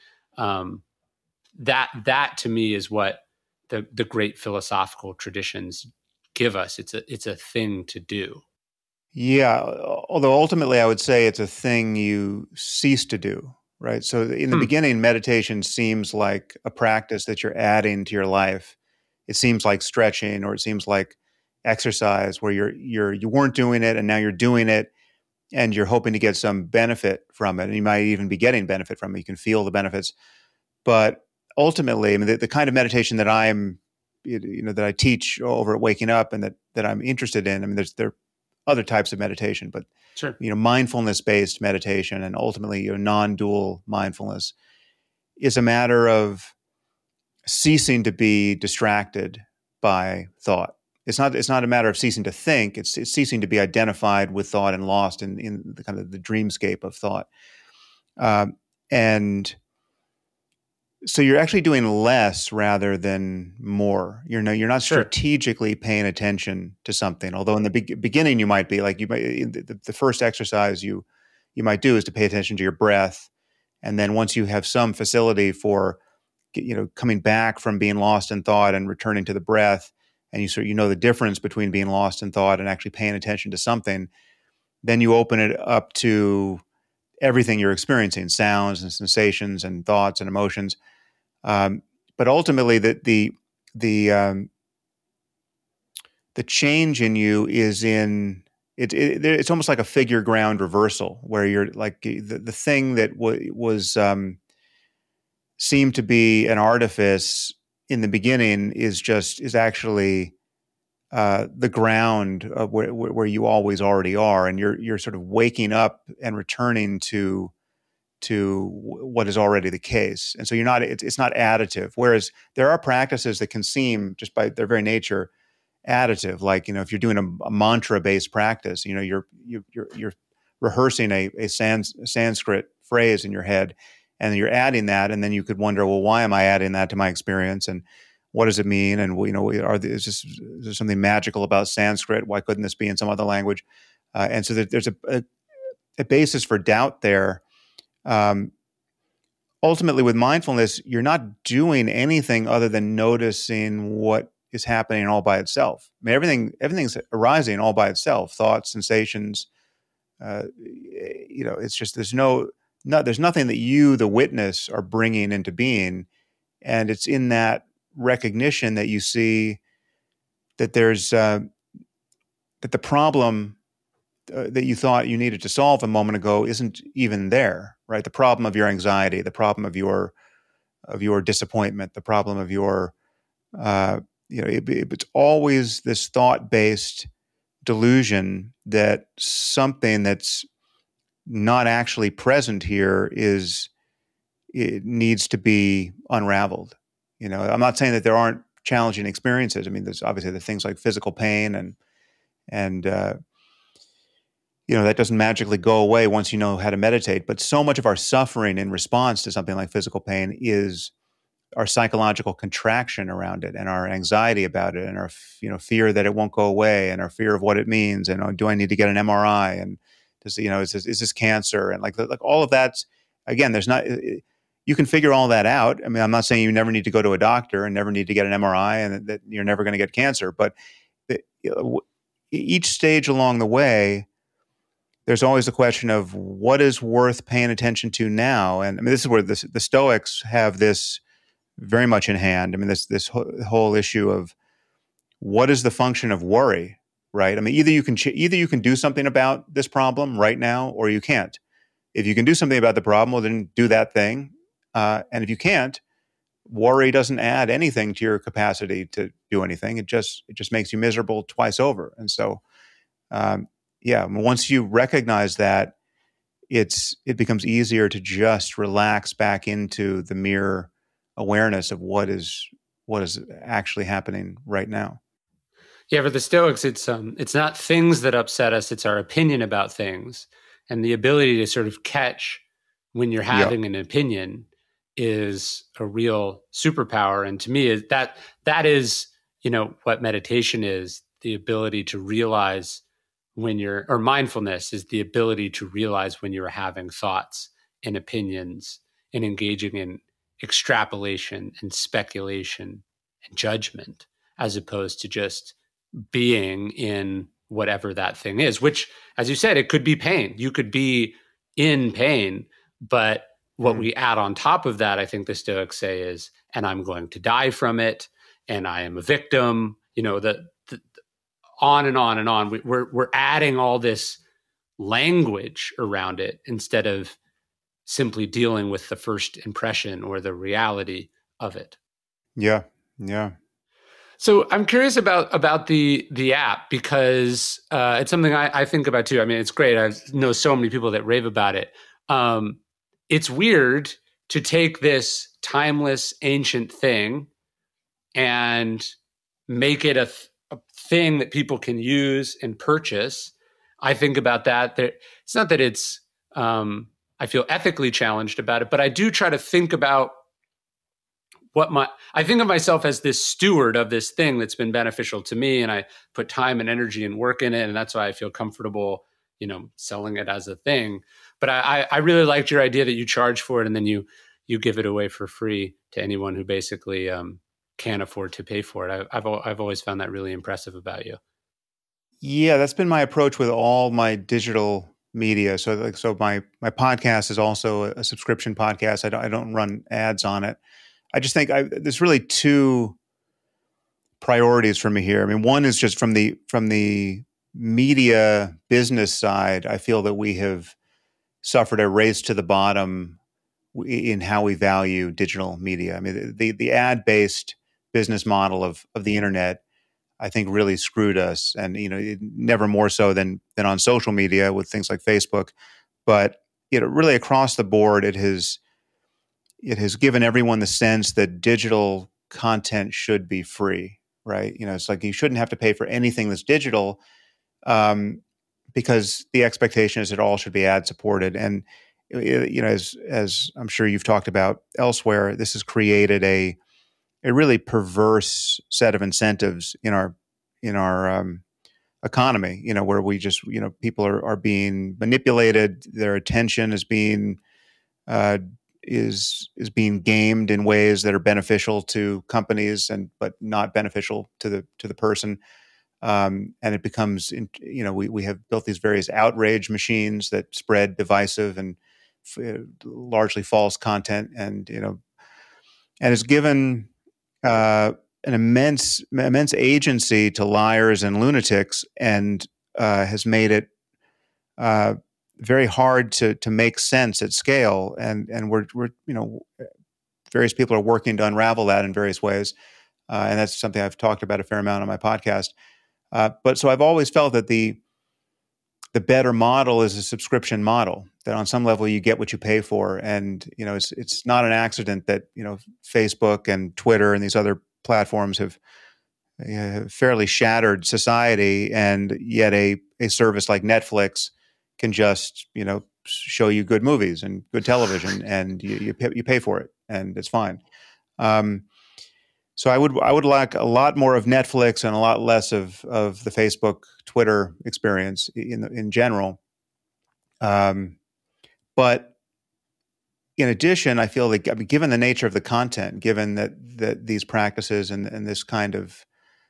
Speaker 1: That to me is what the great philosophical traditions give us. It's a thing to do.
Speaker 2: Yeah, although ultimately I would say it's a thing you cease to do, right? So in the beginning, meditation seems like a practice that you're adding to your life. It seems like stretching, or it seems like exercise where you weren't doing it and now you're doing it and you're hoping to get some benefit from it. And you might even be getting benefit from it. You can feel the benefits. But ultimately, I mean, the kind of meditation that that I teach over at Waking Up and that I'm interested in, I mean, there are other types of meditation, but
Speaker 1: sure,
Speaker 2: mindfulness-based meditation and ultimately non-dual mindfulness is a matter of ceasing to be distracted by thought. It's not a matter of ceasing to think. It's ceasing to be identified with thought and lost in the kind of the dreamscape of thought. And so you're actually doing less rather than more. You're not strategically paying attention to something. Although in the beginning you might be, like the first exercise you might do is to pay attention to your breath, and then once you have some facility for coming back from being lost in thought and returning to the breath, and you know the difference between being lost in thought and actually paying attention to something, then you open it up to everything you're experiencing, sounds and sensations and thoughts and emotions. But ultimately, the the change in you is in it's almost like a figure ground reversal, where you're like the thing that was seemed to be an artifice in the beginning is actually the ground of where you always already are, and you're sort of waking up and returning to what is already the case. And so you're not it's not additive. Whereas there are practices that can seem, just by their very nature, additive. Like, if you're doing a mantra based practice, you're rehearsing a Sanskrit phrase in your head, and you're adding that, and then you could wonder, well, why am I adding that to my experience, and what does it mean? And is there something magical about Sanskrit? Why couldn't this be in some other language? And so there's a basis for doubt there. Ultimately, with mindfulness, you're not doing anything other than noticing what is happening all by itself. I mean, everything's arising all by itself. Thoughts, sensations. It's just there's nothing that you, the witness, are bringing into being, and it's in that recognition that you see that there's that the problem that you thought you needed to solve a moment ago isn't even there, right? The problem of your anxiety, the problem of your disappointment, the problem of your it's always this thought-based delusion that something that's not actually present here it needs to be unraveled. I'm not saying that there aren't challenging experiences. I mean, there's obviously the things like physical pain and that doesn't magically go away once you know how to meditate. But so much of our suffering in response to something like physical pain is our psychological contraction around it, and our anxiety about it, and our fear that it won't go away, and our fear of what it means, and do I need to get an MRI, and is this cancer, and like all of that. Again, there's not. You can figure all that out. I mean, I'm not saying you never need to go to a doctor and never need to get an MRI, and that you're never going to get cancer. But each stage along the way, there's always a question of what is worth paying attention to now. And I mean, this is where the Stoics have this very much in hand. I mean, this whole issue of what is the function of worry, right? I mean, either you can do something about this problem right now, or you can't. If you can do something about the problem, well, then do that thing. And if you can't, worry doesn't add anything to your capacity to do anything. It just makes you miserable twice over. And so, once you recognize that, it becomes easier to just relax back into the mere awareness of what is actually happening right now.
Speaker 1: Yeah, for the Stoics, it's not things that upset us; it's our opinion about things, and the ability to sort of catch when you're having an opinion is a real superpower. And to me, that is what meditation is: the ability to realize or mindfulness is the ability to realize when you're having thoughts and opinions and engaging in extrapolation and speculation and judgment, as opposed to just being in whatever that thing is, which, as you said, it could be pain. You could be in pain, but what we add on top of that, I think the Stoics say, is, and I'm going to die from it, and I am a victim, on and on and on. We're adding all this language around it instead of simply dealing with the first impression or the reality of it.
Speaker 2: Yeah. Yeah.
Speaker 1: So I'm curious about the app, because it's something I think about too. I mean, it's great. I know so many people that rave about it. It's weird to take this timeless, ancient thing and make it a thing that people can use and purchase. I think about that. It's not that it's, I feel ethically challenged about it, but I do try to think about I think of myself as this steward of this thing that's been beneficial to me, and I put time and energy and work in it, and that's why I feel comfortable, selling it as a thing. But I really liked your idea that you charge for it, and then you give it away for free to anyone who basically can't afford to pay for it. I've always found that really impressive about you.
Speaker 2: Yeah, that's been my approach with all my digital media. So my podcast is also a subscription podcast. I don't run ads on it. I just think there's really two priorities for me here. I mean, one is just from the media business side. I feel that we have suffered a race to the bottom in how we value digital media. I mean, the ad based business model of the internet, I think, really screwed us, and never more so than on social media with things like Facebook, but really across the board, it has given everyone the sense that digital content should be free, right? It's like you shouldn't have to pay for anything that's digital, because the expectation is it all should be ad supported. And as I'm sure you've talked about elsewhere, this has created a really perverse set of incentives in our economy. Where we just people are being manipulated, their attention is being is being gamed in ways that are beneficial to companies but not beneficial to the person. And it becomes, we have built these various outrage machines that spread divisive and largely false content, and has given an immense agency to liars and lunatics, and has made it very hard to make sense at scale. And we're various people are working to unravel that in various ways, and that's something I've talked about a fair amount on my podcast. But so I've always felt that the better model is a subscription model, that on some level you get what you pay for. And, it's not an accident that, Facebook and Twitter and these other platforms have fairly shattered society. And yet a service like Netflix can just, show you good movies and good television, and you pay for it, and it's fine. So I would like a lot more of Netflix and a lot less of the Facebook, Twitter experience in general. But in addition, I feel that, given the nature of the content, given that these practices and this kind of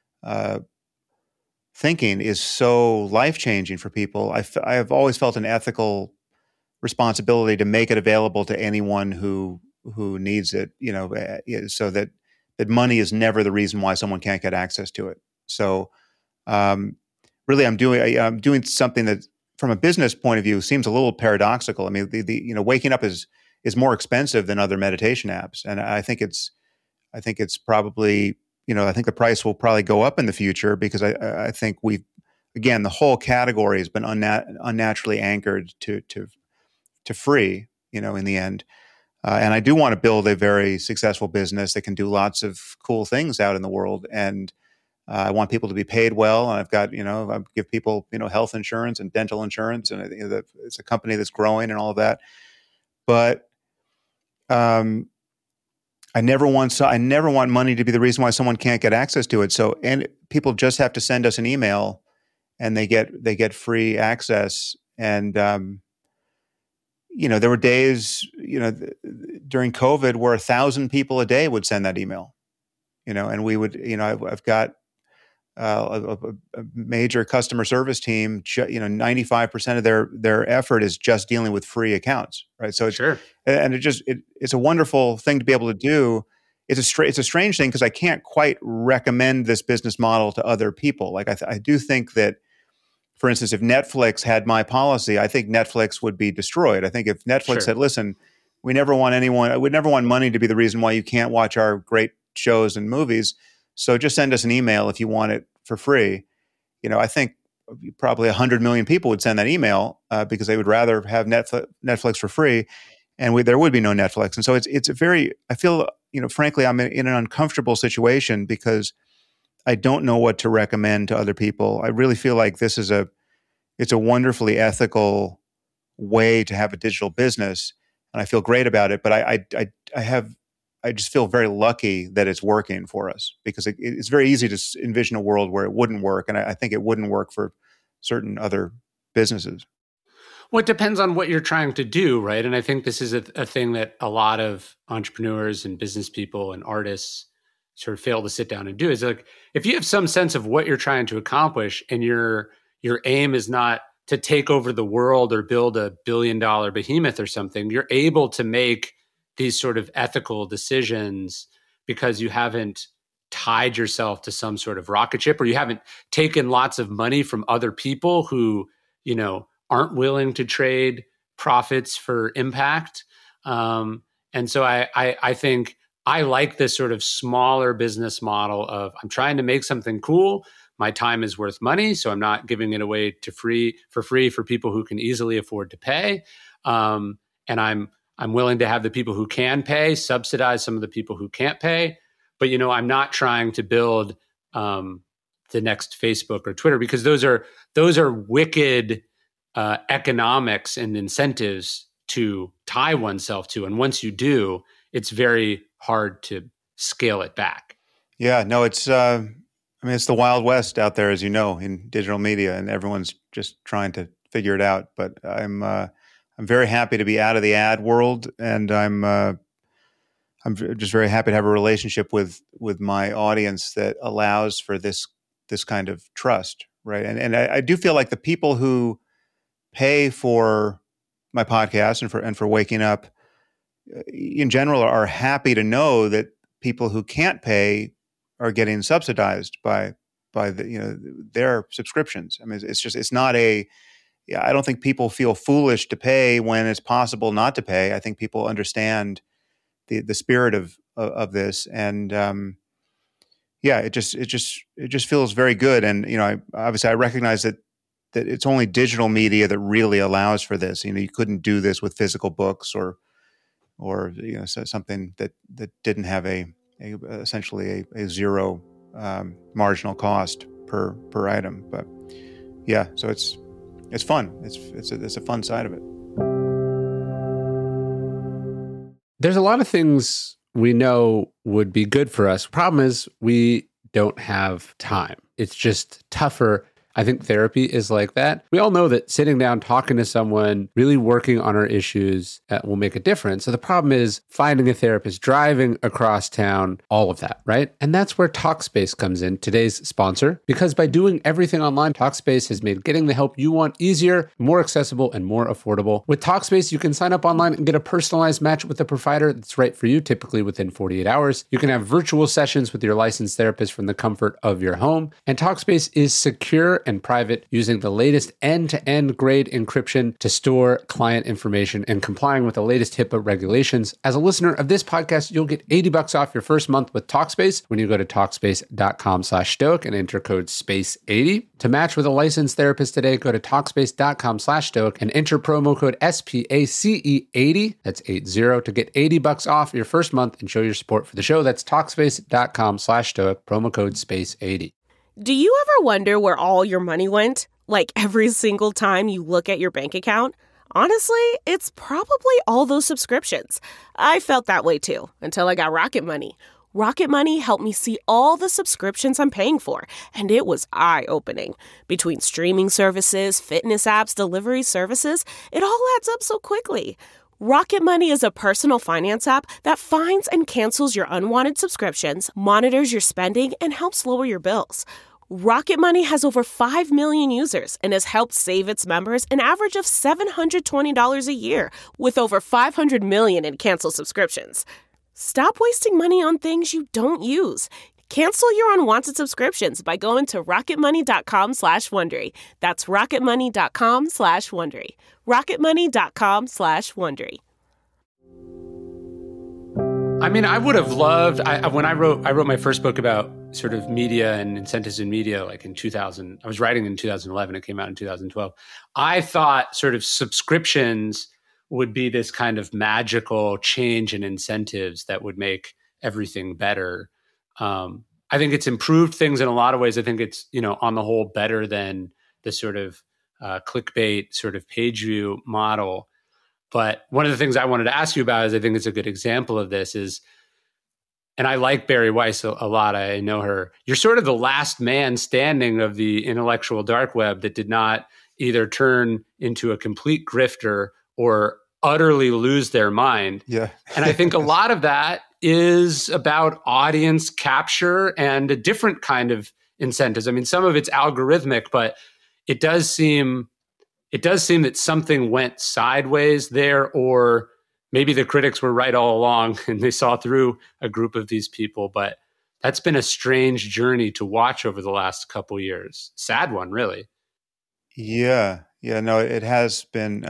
Speaker 2: thinking is so life-changing for people, I have always felt an ethical responsibility to make it available to anyone who needs it, so that money is never the reason why someone can't get access to it. So really, I'm doing something that, from a business point of view, seems a little paradoxical. I mean, the waking up is more expensive than other meditation apps, and I think it's probably, I think the price will probably go up in the future, because I think the whole category has been unnaturally anchored to free, in the end. And I do want to build a very successful business that can do lots of cool things out in the world. And I want people to be paid well. And I've got, I give people, health insurance and dental insurance, and it's a company that's growing and all of that. But I never want money to be the reason why someone can't get access to it. So, and people just have to send us an email, and they get free access. And there were days, during COVID where 1,000 people a day would send that email, and we would, I've got a major customer service team, 95% of their effort is just dealing with free accounts, right? So it's,
Speaker 1: Sure.
Speaker 2: And it's a wonderful thing to be able to do. It's a strange thing, because I can't quite recommend this business model to other people. Like I do think that, for instance, if Netflix had my policy, I think Netflix would be destroyed. I think if Netflix said, "Listen, we never want money to be the reason why you can't watch our great shows and movies, so just send us an email if you want it for free," I think probably 100 million people would send that email, because they would rather have Netflix for free, and there would be no Netflix. And so it's a very, I feel, frankly, I'm in an uncomfortable situation, because I don't know what to recommend to other people. I really feel like it's a wonderfully ethical way to have a digital business, and I feel great about it. But I just feel very lucky that it's working for us, because it's very easy to envision a world where it wouldn't work, and I think it wouldn't work for certain other businesses.
Speaker 1: Well, it depends on what you're trying to do, right? And I think this is a thing that a lot of entrepreneurs and business people and artists sort of fail to sit down and do, is like, if you have some sense of what you're trying to accomplish, and your aim is not to take over the world or build a $1 billion behemoth or something, you're able to make these sort of ethical decisions because you haven't tied yourself to some sort of rocket ship, or you haven't taken lots of money from other people who, aren't willing to trade profits for impact. And so I think I like this sort of smaller business model of I'm trying to make something cool. My time is worth money, so I'm not giving it away for free for people who can easily afford to pay. And I'm willing to have the people who can pay subsidize some of the people who can't pay. But I'm not trying to build the next Facebook or Twitter, because those are wicked economics and incentives to tie oneself to. And once you do, it's very hard to scale it back.
Speaker 2: Yeah, no, it's it's the Wild West out there, as you know, in digital media, and everyone's just trying to figure it out. But I'm very happy to be out of the ad world, and I'm just very happy to have a relationship with my audience that allows for this kind of trust, right? And I do feel like the people who pay for my podcast and for Waking Up in general are happy to know that people who can't pay are getting subsidized by their subscriptions. I mean, it's not I don't think people feel foolish to pay when it's possible not to pay. I think people understand the spirit of this, and it just feels very good. And I recognize that it's only digital media that really allows for this. You couldn't do this with physical books or something that didn't have essentially a zero marginal cost per item. But yeah, so it's fun. It's a fun side of it.
Speaker 1: There's a lot of things we know would be good for us. Problem is we don't have time. It's just tougher. I think therapy is like that. We all know that sitting down, talking to someone, really working on our issues will make a difference. So the problem is finding a therapist, driving across town, all of that, right? And that's where Talkspace comes in, today's sponsor, because by doing everything online, Talkspace has made getting the help you want easier, more accessible, and more affordable. With Talkspace, you can sign up online and get a personalized match with a provider that's right for you, typically within 48 hours. You can have virtual sessions with your licensed therapist from the comfort of your home. And Talkspace is secure and private, using the latest end-to-end grade encryption to store client information and complying with the latest HIPAA regulations. As a listener of this podcast, you'll get $80 off your first month with Talkspace when you go to Talkspace.com/stoic and enter code SPACE80. To match with a licensed therapist today, go to Talkspace.com/stoic and enter promo code SPACE80. That's 80 to get $80 off your first month and show your support for the show. That's Talkspace.com/stoic, promo code SPACE80.
Speaker 3: Do you ever wonder where all your money went? Like every single time you look at your bank account? Honestly, it's probably all those subscriptions. I felt that way too, until I got Rocket Money. Rocket Money helped me see all the subscriptions I'm paying for, and it was eye-opening. Between streaming services, fitness apps, delivery services, it all adds up so quickly. Rocket Money is a personal finance app that finds and cancels your unwanted subscriptions, monitors your spending, and helps lower your bills. Rocket Money has over 5 million users and has helped save its members an average of $720 a year, with over 500 million in canceled subscriptions. Stop wasting money on things you don't use. Cancel your unwanted subscriptions by going to rocketmoney.com/Wondery. That's rocketmoney.com/Wondery. rocketmoney.com/Wondery.
Speaker 1: I mean, I would have loved, when I wrote my first book about sort of media and incentives in media, like in 2000, I was writing in 2011, it came out in 2012. I thought sort of subscriptions would be this kind of magical change in incentives that would make everything better. I think it's improved things in a lot of ways. I think it's, on the whole, better than the sort of clickbait sort of page view model. But one of the things I wanted to ask you about is I think it's a good example of this is, and I like Bari Weiss a lot. I know her. You're sort of the last man standing of the intellectual dark web that did not either turn into a complete grifter or utterly lose their mind.
Speaker 2: Yeah.
Speaker 1: And I think a lot of that is about audience capture and a different kind of incentives. I mean, some of it's algorithmic, but it does seem that something went sideways there, or maybe the critics were right all along and they saw through a group of these people. But That's been a strange journey to watch over the last couple years. Sad one, really.
Speaker 2: Yeah. Yeah. No, it has been.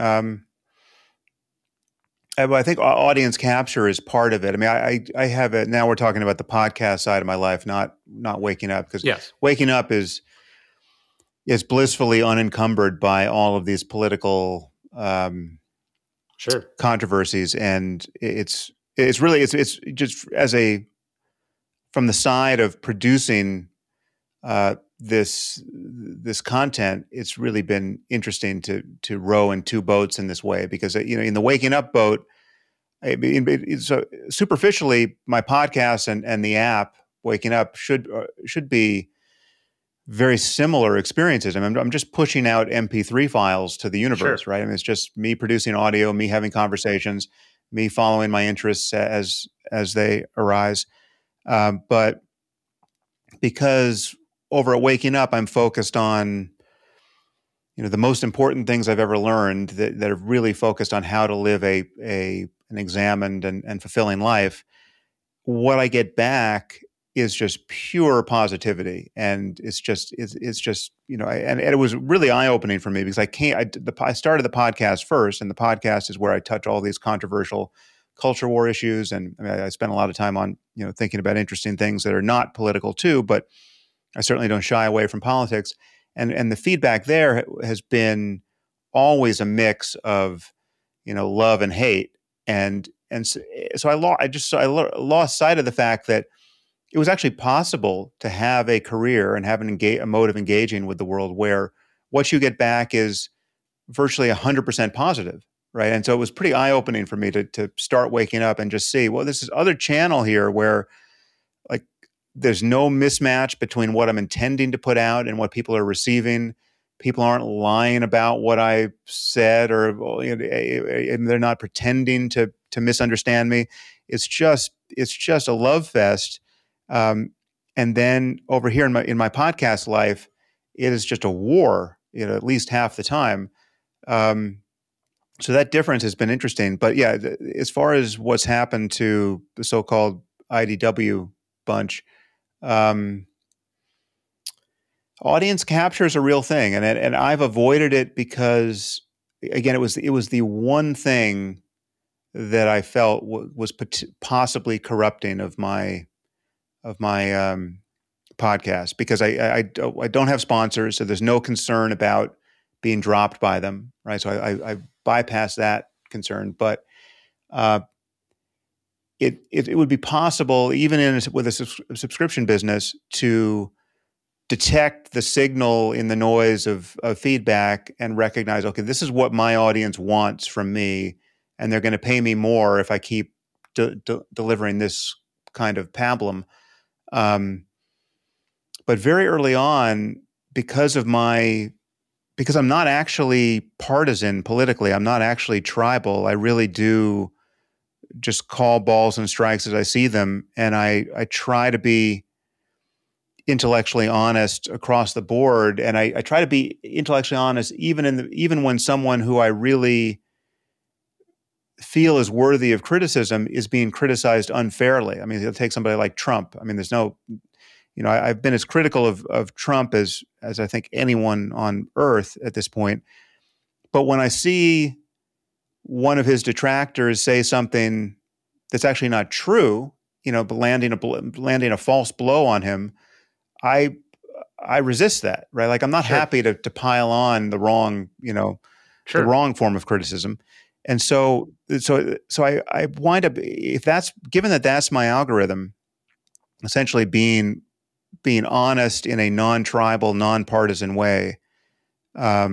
Speaker 2: I think audience capture is part of it. I mean, I have it now. We're talking about the podcast side of my life, not waking up, because
Speaker 1: Yes.
Speaker 2: waking up is blissfully unencumbered by all of these political
Speaker 1: Sure.
Speaker 2: controversies, and it's just from the side of producing this content. It's really been interesting to row in two boats in this way, because in the waking up boat, so superficially, my podcast and the app Waking Up should be very similar experiences. I mean, I'm just pushing out MP3 files to the universe,
Speaker 1: Sure.
Speaker 2: right? I mean, it's just me producing audio, me having conversations, me following my interests as they arise. But because over at Waking Up, I'm focused on the most important things I've ever learned that are really focused on how to live an examined and fulfilling life. What I get back is just pure positivity, and it's just and it was really eye opening for me, because I started the podcast first, and the podcast is where I touch all these controversial culture war issues, and I mean, I spent a lot of time on thinking about interesting things that are not political too, but I certainly don't shy away from politics, and the feedback there has been always a mix of love and hate, and so I lost sight of the fact that it was actually possible to have a career and have a mode of engaging with the world where what you get back is virtually 100% positive, right? And so it was pretty eye-opening for me to start Waking Up and just see, well, this is other channel here where like there's no mismatch between what I'm intending to put out and what people are receiving. People aren't lying about what I said, or and they're not pretending to misunderstand me. It's just a love fest. And then over here in my podcast life, it is just a war, at least half the time. So that difference has been interesting. But yeah, as far as what's happened to the so-called IDW bunch, audience capture is a real thing, and I've avoided it because, again, it was the one thing that I felt was possibly corrupting of my podcast, because I don't have sponsors, so there's no concern about being dropped by them, right? So I bypass that concern, but it would be possible, even with a subscription business, to detect the signal in the noise of feedback and recognize, okay, this is what my audience wants from me, and they're going to pay me more if I keep delivering this kind of pablum. But very early on, because I'm not actually partisan politically, I'm not actually tribal, I really do just call balls and strikes as I see them, and I try to be intellectually honest across the board, and I try to be intellectually honest even when someone who I really feel is worthy of criticism is being criticized unfairly. I mean, it'll take somebody like Trump. I mean, there's no, I've been as critical of Trump as I think anyone on earth at this point. But when I see one of his detractors say something that's actually not true, but landing a false blow on him, I resist that, right? Like, I'm not happy to pile on the wrong, the wrong form of criticism. And so I wind up, given that that's my algorithm, essentially being honest in a non-tribal, non-partisan way, I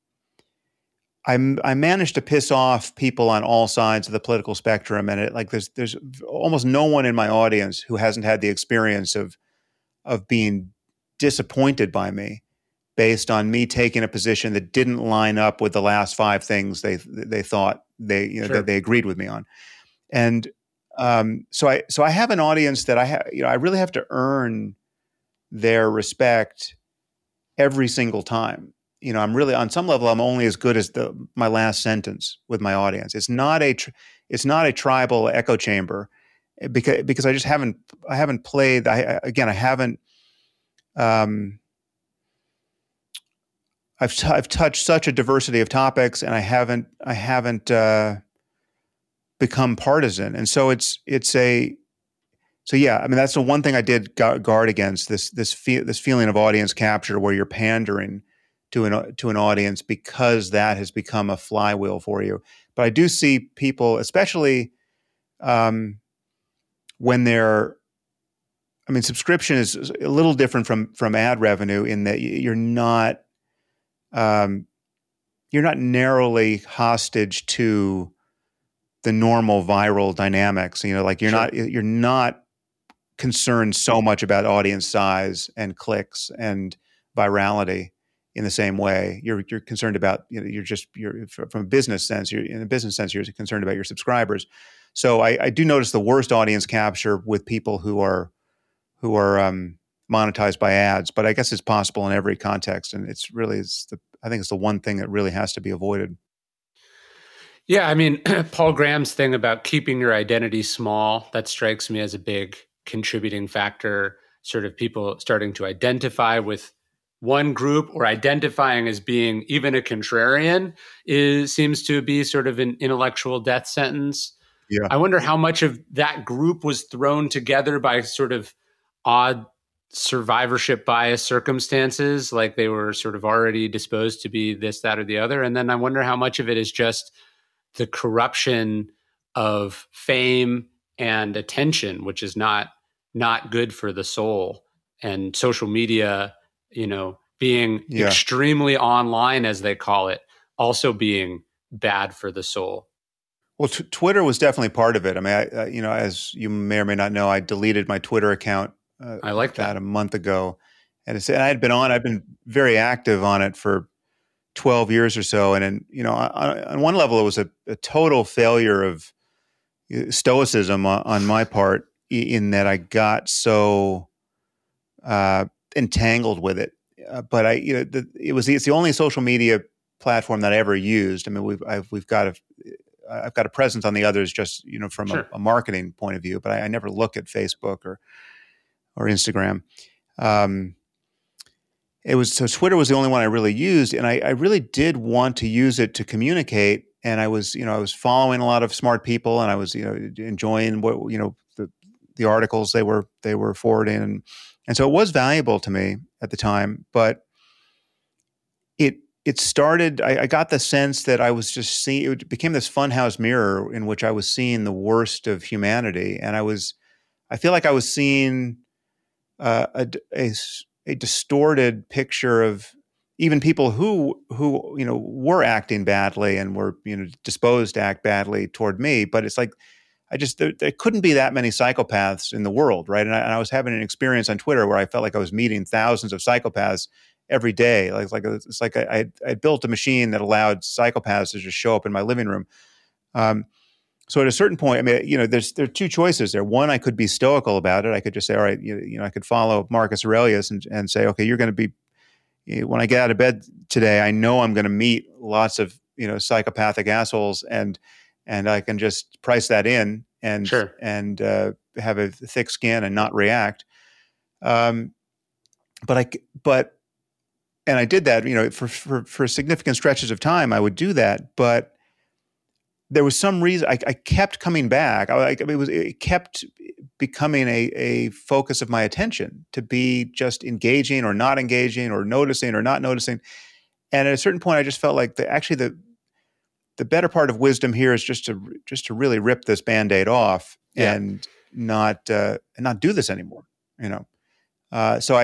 Speaker 2: managed to piss off people on all sides of the political spectrum, and there's almost no one in my audience who hasn't had the experience of being disappointed by me based on me taking a position that didn't line up with the last 5 things they thought that they agreed with me on. And so I have an audience that I really have to earn their respect every single time. I'm really, on some level, I'm only as good as my last sentence with my audience. It's not a tribal echo chamber, because I just haven't played. I haven't. I've touched such a diversity of topics, and I haven't become partisan, and so yeah. I mean, that's the one thing I did guard against, this feeling of audience capture, where you're pandering to an audience, because that has become a flywheel for you. But I do see people, especially when they're, I mean, subscription is a little different from ad revenue in that you're not narrowly hostage to the normal viral dynamics. Like you're not concerned so much about audience size and clicks and virality in the same way. You're concerned about, you're from a business sense. In a business sense, you're concerned about your subscribers. So I do notice the worst audience capture with people who are monetized by ads, but I guess it's possible in every context, and I think it's the one thing that really has to be avoided.
Speaker 1: Yeah, I mean, Paul Graham's thing about keeping your identity small, that strikes me as a big contributing factor. Sort of people starting to identify with one group, or identifying as being even a contrarian, seems to be sort of an intellectual death sentence.
Speaker 2: Yeah.
Speaker 1: I wonder how much of that group was thrown together by sort of odd survivorship bias circumstances, like they were sort of already disposed to be this, that, or the other. And then I wonder how much of it is just the corruption of fame and attention, which is not good for the soul. And social media, being extremely online, as they call it, also being bad for the soul.
Speaker 2: Well, Twitter was definitely part of it. I mean, as you may or may not know, I deleted my Twitter account
Speaker 1: I like
Speaker 2: about
Speaker 1: that.
Speaker 2: a month ago, and I've been very active on it for 12 years or so. And on one level, it was a total failure of stoicism on my part, in that I got so entangled with it. But it's the only social media platform that I ever used. I mean, I've got a presence on the others, just from
Speaker 1: Sure.
Speaker 2: a marketing point of view. But I never look at Facebook or Instagram. Twitter was the only one I really used, and I really did want to use it to communicate. And I was following a lot of smart people, and I was enjoying what the articles they were forwarding, and so it was valuable to me at the time. But it started. I got the sense that I was just seeing. It became this funhouse mirror in which I was seeing the worst of humanity, and I feel like I was seeing a distorted picture of even people who were acting badly and were disposed to act badly toward me. But it's like there couldn't be that many psychopaths in the world, right? And I was having an experience on Twitter where I felt like I was meeting thousands of psychopaths every day. It's like I built a machine that allowed psychopaths to just show up in my living room. So at a certain point, I mean, there are two choices there. One, I could be stoical about it. I could just say, all right, I could follow Marcus Aurelius and say, okay, you're going to be, when I get out of bed today, I know I'm going to meet lots of, psychopathic assholes, and I can just price that in and
Speaker 1: Sure.
Speaker 2: and have a thick skin and not react. But I did that, for significant stretches of time. I would do that, but there was some reason I kept coming back. It kept becoming a focus of my attention, to be just engaging or not engaging, or noticing or not noticing. And at a certain point, I just felt like the better part of wisdom here is just to really rip this Band-Aid off and not do this anymore. So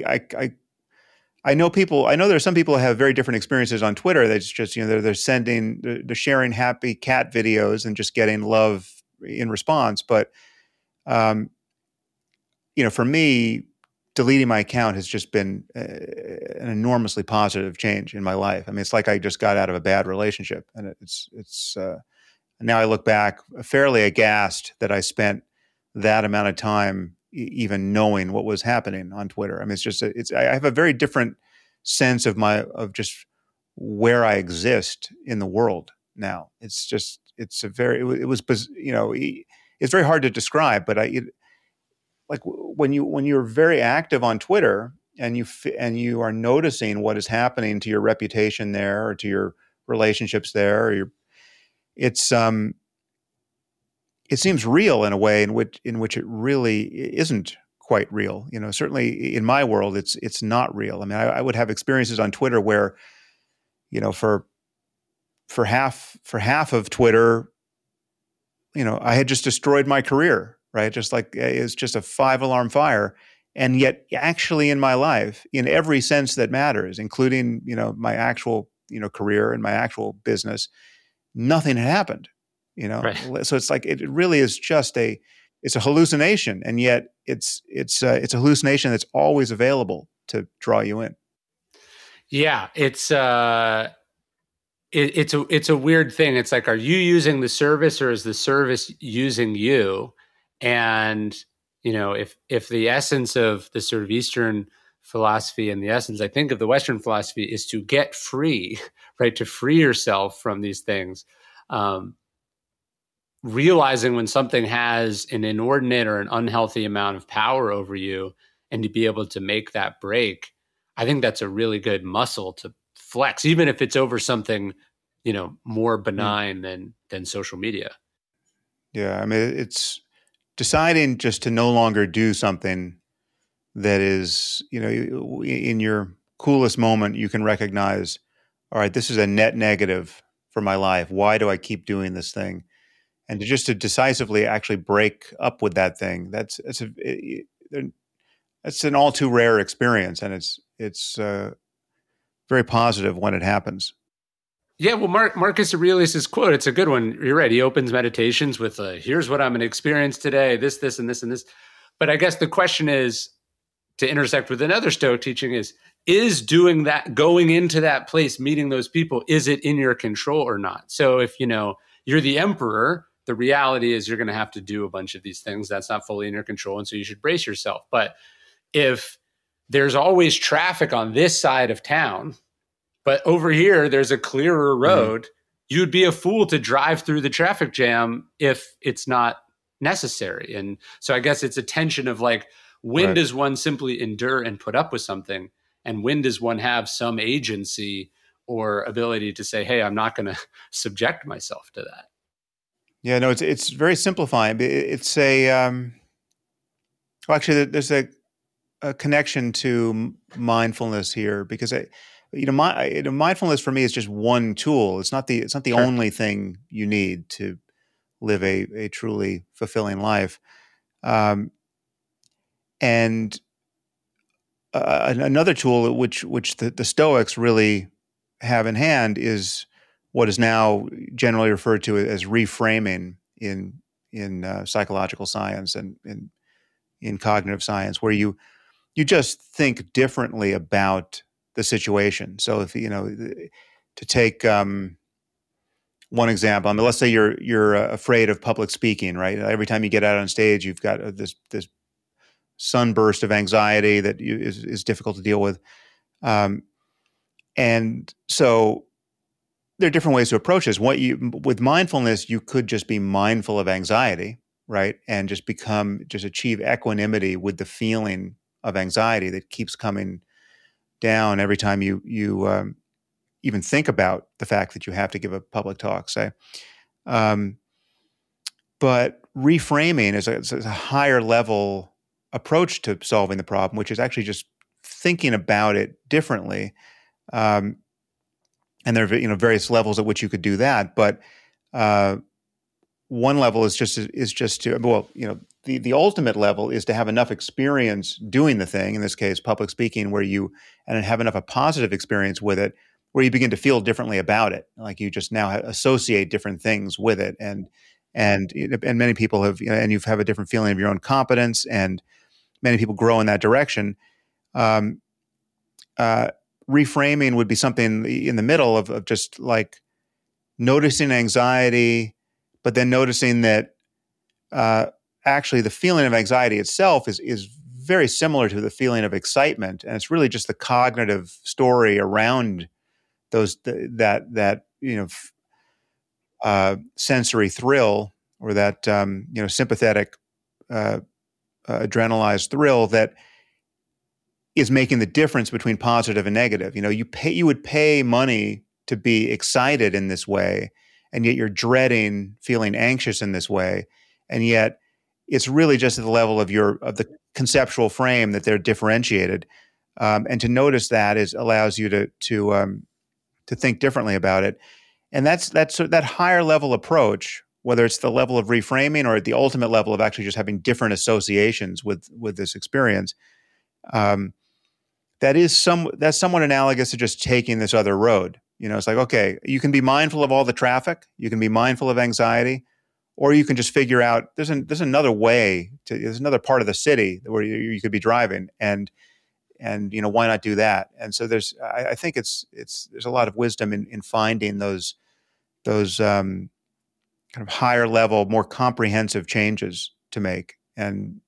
Speaker 2: I know there are some people who have very different experiences on Twitter. That's just, they're sharing happy cat videos and just getting love in response. But, for me, deleting my account has just been an enormously positive change in my life. I mean, it's like I just got out of a bad relationship, and it's now I look back fairly aghast that I spent that amount of time even knowing what was happening on Twitter. I mean, I have a very different sense of just where I exist in the world now. It it's very hard to describe, but like when you're very active on Twitter and you are noticing what is happening to your reputation there or to your relationships there, or it seems real in a way in which it really isn't quite real. Certainly in my world, it's not real. I mean, I would have experiences on Twitter where, for half of Twitter, I had just destroyed my career, right? Just like it's just a 5-alarm fire. And yet actually in my life, in every sense that matters, including, my actual, career and my actual business, nothing had happened,
Speaker 1: Right.
Speaker 2: So it's like, it really is just it's a hallucination. And yet it's a hallucination that's always available to draw you in.
Speaker 1: Yeah, it's a weird thing. It's like, are you using the service or is the service using you? And if the essence of the sort of Eastern philosophy and the essence, I think, of the Western philosophy is to get free, right? To free yourself from these things. Realizing when something has an inordinate or an unhealthy amount of power over you and to be able to make that break, I think that's a really good muscle to flex, even if it's over something, more benign than social media.
Speaker 2: Yeah. I mean, it's deciding just to no longer do something that is, in your coolest moment, you can recognize, all right, this is a net negative for my life. Why do I keep doing this thing? And to decisively actually break up with that thing, that's an all too rare experience, and it's very positive when it happens.
Speaker 1: Yeah, well, Marcus Aurelius' quote, it's a good one. You're right. He opens meditations with, here's what I'm going to experience today, this, and this, and this. But I guess the question is, to intersect with another Stoic teaching, is doing that, going into that place, meeting those people, is it in your control or not? So if, you're the emperor, the reality is you're going to have to do a bunch of these things. That's not fully in your control. And so you should brace yourself. But if there's always traffic on this side of town, but over here, there's a clearer road, you'd be a fool to drive through the traffic jam if it's not necessary. And so I guess it's a tension of like, when does one simply endure and put up with something? And when does one have some agency or ability to say, hey, I'm not going to subject myself to that?
Speaker 2: Yeah, no, it's very simplifying. It's actually, there's a connection to mindfulness here, because mindfulness for me is just one tool. It's not the
Speaker 1: Sure.
Speaker 2: only thing you need to live a truly fulfilling life. And another tool which the Stoics really have in hand is what is now generally referred to as reframing in psychological science and in cognitive science, where you just think differently about the situation. So if to take one example, I mean, let's say you're afraid of public speaking, right? Every time you get out on stage, you've got this sunburst of anxiety that is difficult to deal with, and so there are different ways to approach this. With mindfulness, you could just be mindful of anxiety, right, and just achieve equanimity with the feeling of anxiety that keeps coming down every time you even think about the fact that you have to give a public talk, say. But reframing is a higher level approach to solving the problem, which is actually just thinking about it differently. And there are various levels at which you could do that, but one level is just to the ultimate level is to have enough experience doing the thing, in this case public speaking, and have enough a positive experience with it, where you begin to feel differently about it, like you just now associate different things with it, and many people have, and you have a different feeling of your own competence, and many people grow in that direction. Reframing would be something in the middle of just like noticing anxiety, but then noticing that actually the feeling of anxiety itself is very similar to the feeling of excitement, and it's really just the cognitive story around sensory thrill that sympathetic adrenalized thrill that is making the difference between positive and negative. You would pay money to be excited in this way, and yet you're dreading feeling anxious in this way, and yet it's really just at the level of the conceptual frame that they're differentiated. And to notice that allows you to think differently about it. And that higher level approach, whether it's the level of reframing or at the ultimate level of actually just having different associations with this experience, that's somewhat analogous to just taking this other road. It's like, okay, you can be mindful of all the traffic, you can be mindful of anxiety, or you can just figure out there's another way there's another part of the city where you could be driving, and why not do that? And so I think there's a lot of wisdom in finding those kind of higher level, more comprehensive changes to make, and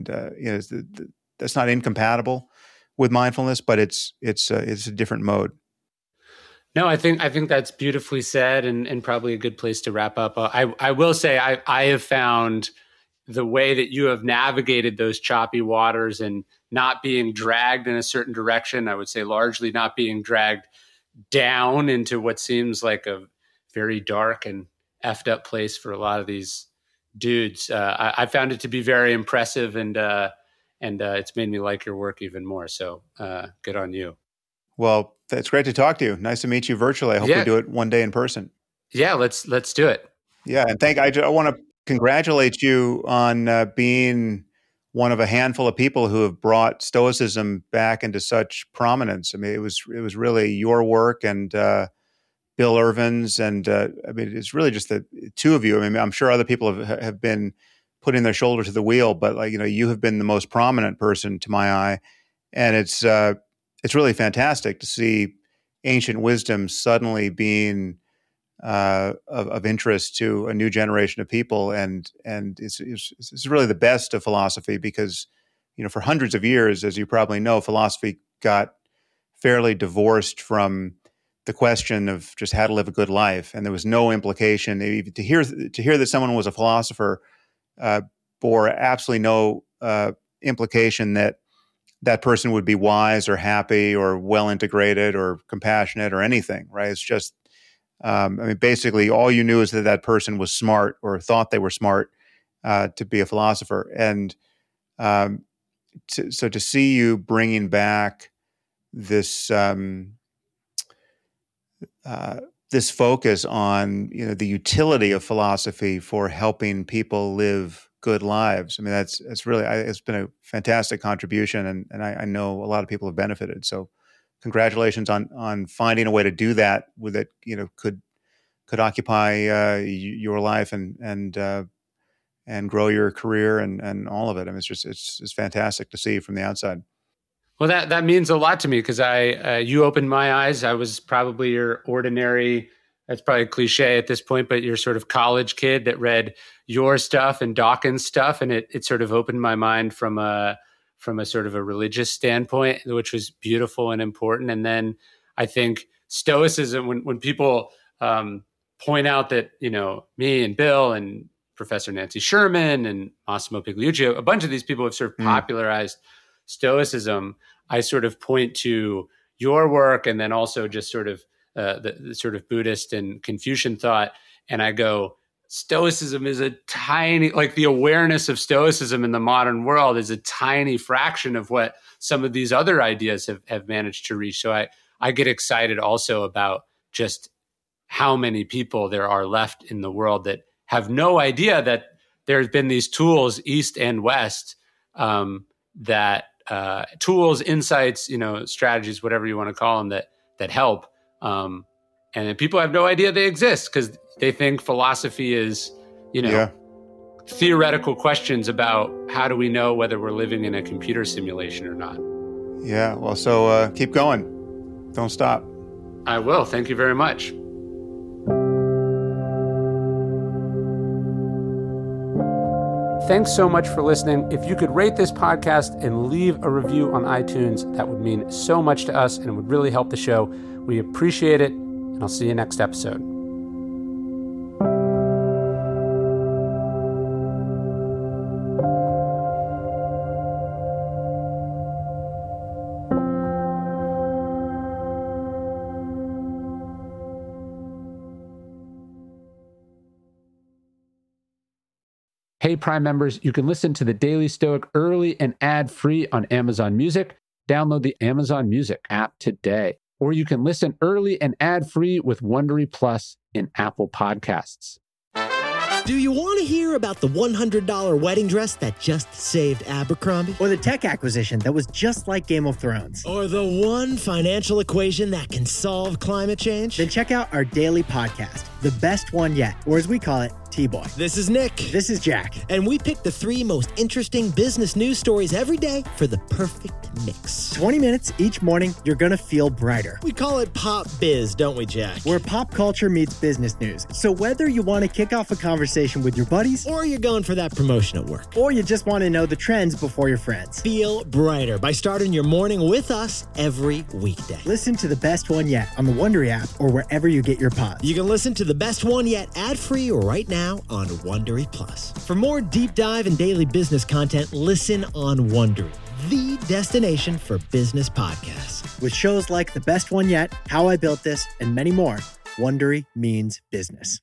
Speaker 2: that's not incompatible with mindfulness, but it's a different mode.
Speaker 1: No, I think that's beautifully said, and probably a good place to wrap up. I will say I have found the way that you have navigated those choppy waters and not being dragged in a certain direction, I would say largely not being dragged down into what seems like a very dark and effed up place for a lot of these dudes. I found it to be very impressive, and it's made me like your work even more. So good on you.
Speaker 2: Well, it's great to talk to you. Nice to meet you virtually. I hope we do it one day in person.
Speaker 1: Yeah, let's do it.
Speaker 2: Yeah, and I want to congratulate you on being one of a handful of people who have brought Stoicism back into such prominence. I mean, it was really your work and Bill Irvin's, and it's really just the two of you. I mean, I'm sure other people have been putting their shoulder to the wheel, but you have been the most prominent person to my eye, and it's really fantastic to see ancient wisdom suddenly being of interest to a new generation of people, and it's really the best of philosophy, because for hundreds of years, as you probably know, philosophy got fairly divorced from the question of just how to live a good life, and there was no implication. To hear that someone was a philosopher bore absolutely no implication that person would be wise or happy or well integrated or compassionate or anything, right? It's just, basically all you knew is that person was smart or thought they were smart to be a philosopher. And so to see you bringing back this this focus on the utility of philosophy for helping people live good lives. I mean, that's really it's been a fantastic contribution, and I know a lot of people have benefited. So, congratulations on finding a way to do that with it. Could occupy your life and grow your career and all of it. I mean, it's fantastic to see from the outside.
Speaker 1: Well, that means a lot to me, because you opened my eyes. I was probably your ordinary. That's probably a cliche at this point, but you're sort of college kid that read your stuff and Dawkins stuff, and it sort of opened my mind from a sort of a religious standpoint, which was beautiful and important. And then I think Stoicism, when people point out that me and Bill and Professor Nancy Sherman and Massimo Pigliucci, a bunch of these people have sort of popularized Stoicism, I sort of point to your work, and then also just sort of the sort of Buddhist and Confucian thought. And I go, Stoicism is a tiny, like the awareness of Stoicism in the modern world is a tiny fraction of what some of these other ideas have managed to reach. So I get excited also about just how many people there are left in the world that have no idea that there's been these tools, East and West, tools, insights, strategies, whatever you want to call them, that help. And then people have no idea they exist because they think philosophy is, theoretical questions about how do we know whether we're living in a computer simulation or not.
Speaker 2: Yeah. Well, so keep going. Don't stop.
Speaker 1: I will. Thank you very much. Thanks so much for listening. If you could rate this podcast and leave a review on iTunes, that would mean so much to us and it would really help the show. We appreciate it, and I'll see you next episode. Hey Prime members, you can listen to The Daily Stoic early and ad-free on Amazon Music. Download the Amazon Music app today. Or you can listen early and ad-free with Wondery Plus in Apple Podcasts.
Speaker 4: Do you want to hear about the $100 wedding dress that just saved Abercrombie?
Speaker 5: Or the tech acquisition that was just like Game of Thrones?
Speaker 4: Or the one financial equation that can solve climate change?
Speaker 5: Then check out our daily podcast, The Best One Yet, or as we call it, T-Boy.
Speaker 4: This is Nick.
Speaker 5: This is Jack.
Speaker 4: And we pick the 3 most interesting business news stories every day for the perfect mix.
Speaker 5: 20 minutes each morning, you're going to feel brighter.
Speaker 4: We call it Pop Biz, don't we, Jack?
Speaker 5: Where pop culture meets business news. So whether you want to kick off a conversation with your buddies,
Speaker 4: or you're going for that promotion at work,
Speaker 5: or you just want to know the trends before your friends,
Speaker 4: feel brighter by starting your morning with us every weekday.
Speaker 5: Listen to The Best One Yet on the Wondery app or wherever you get your pods.
Speaker 4: You can listen to The Best One Yet ad-free right now on Wondery Plus. For more deep dive and daily business content, listen on Wondery, the destination for business podcasts.
Speaker 5: With shows like The Best One Yet, How I Built This, and many more, Wondery means business.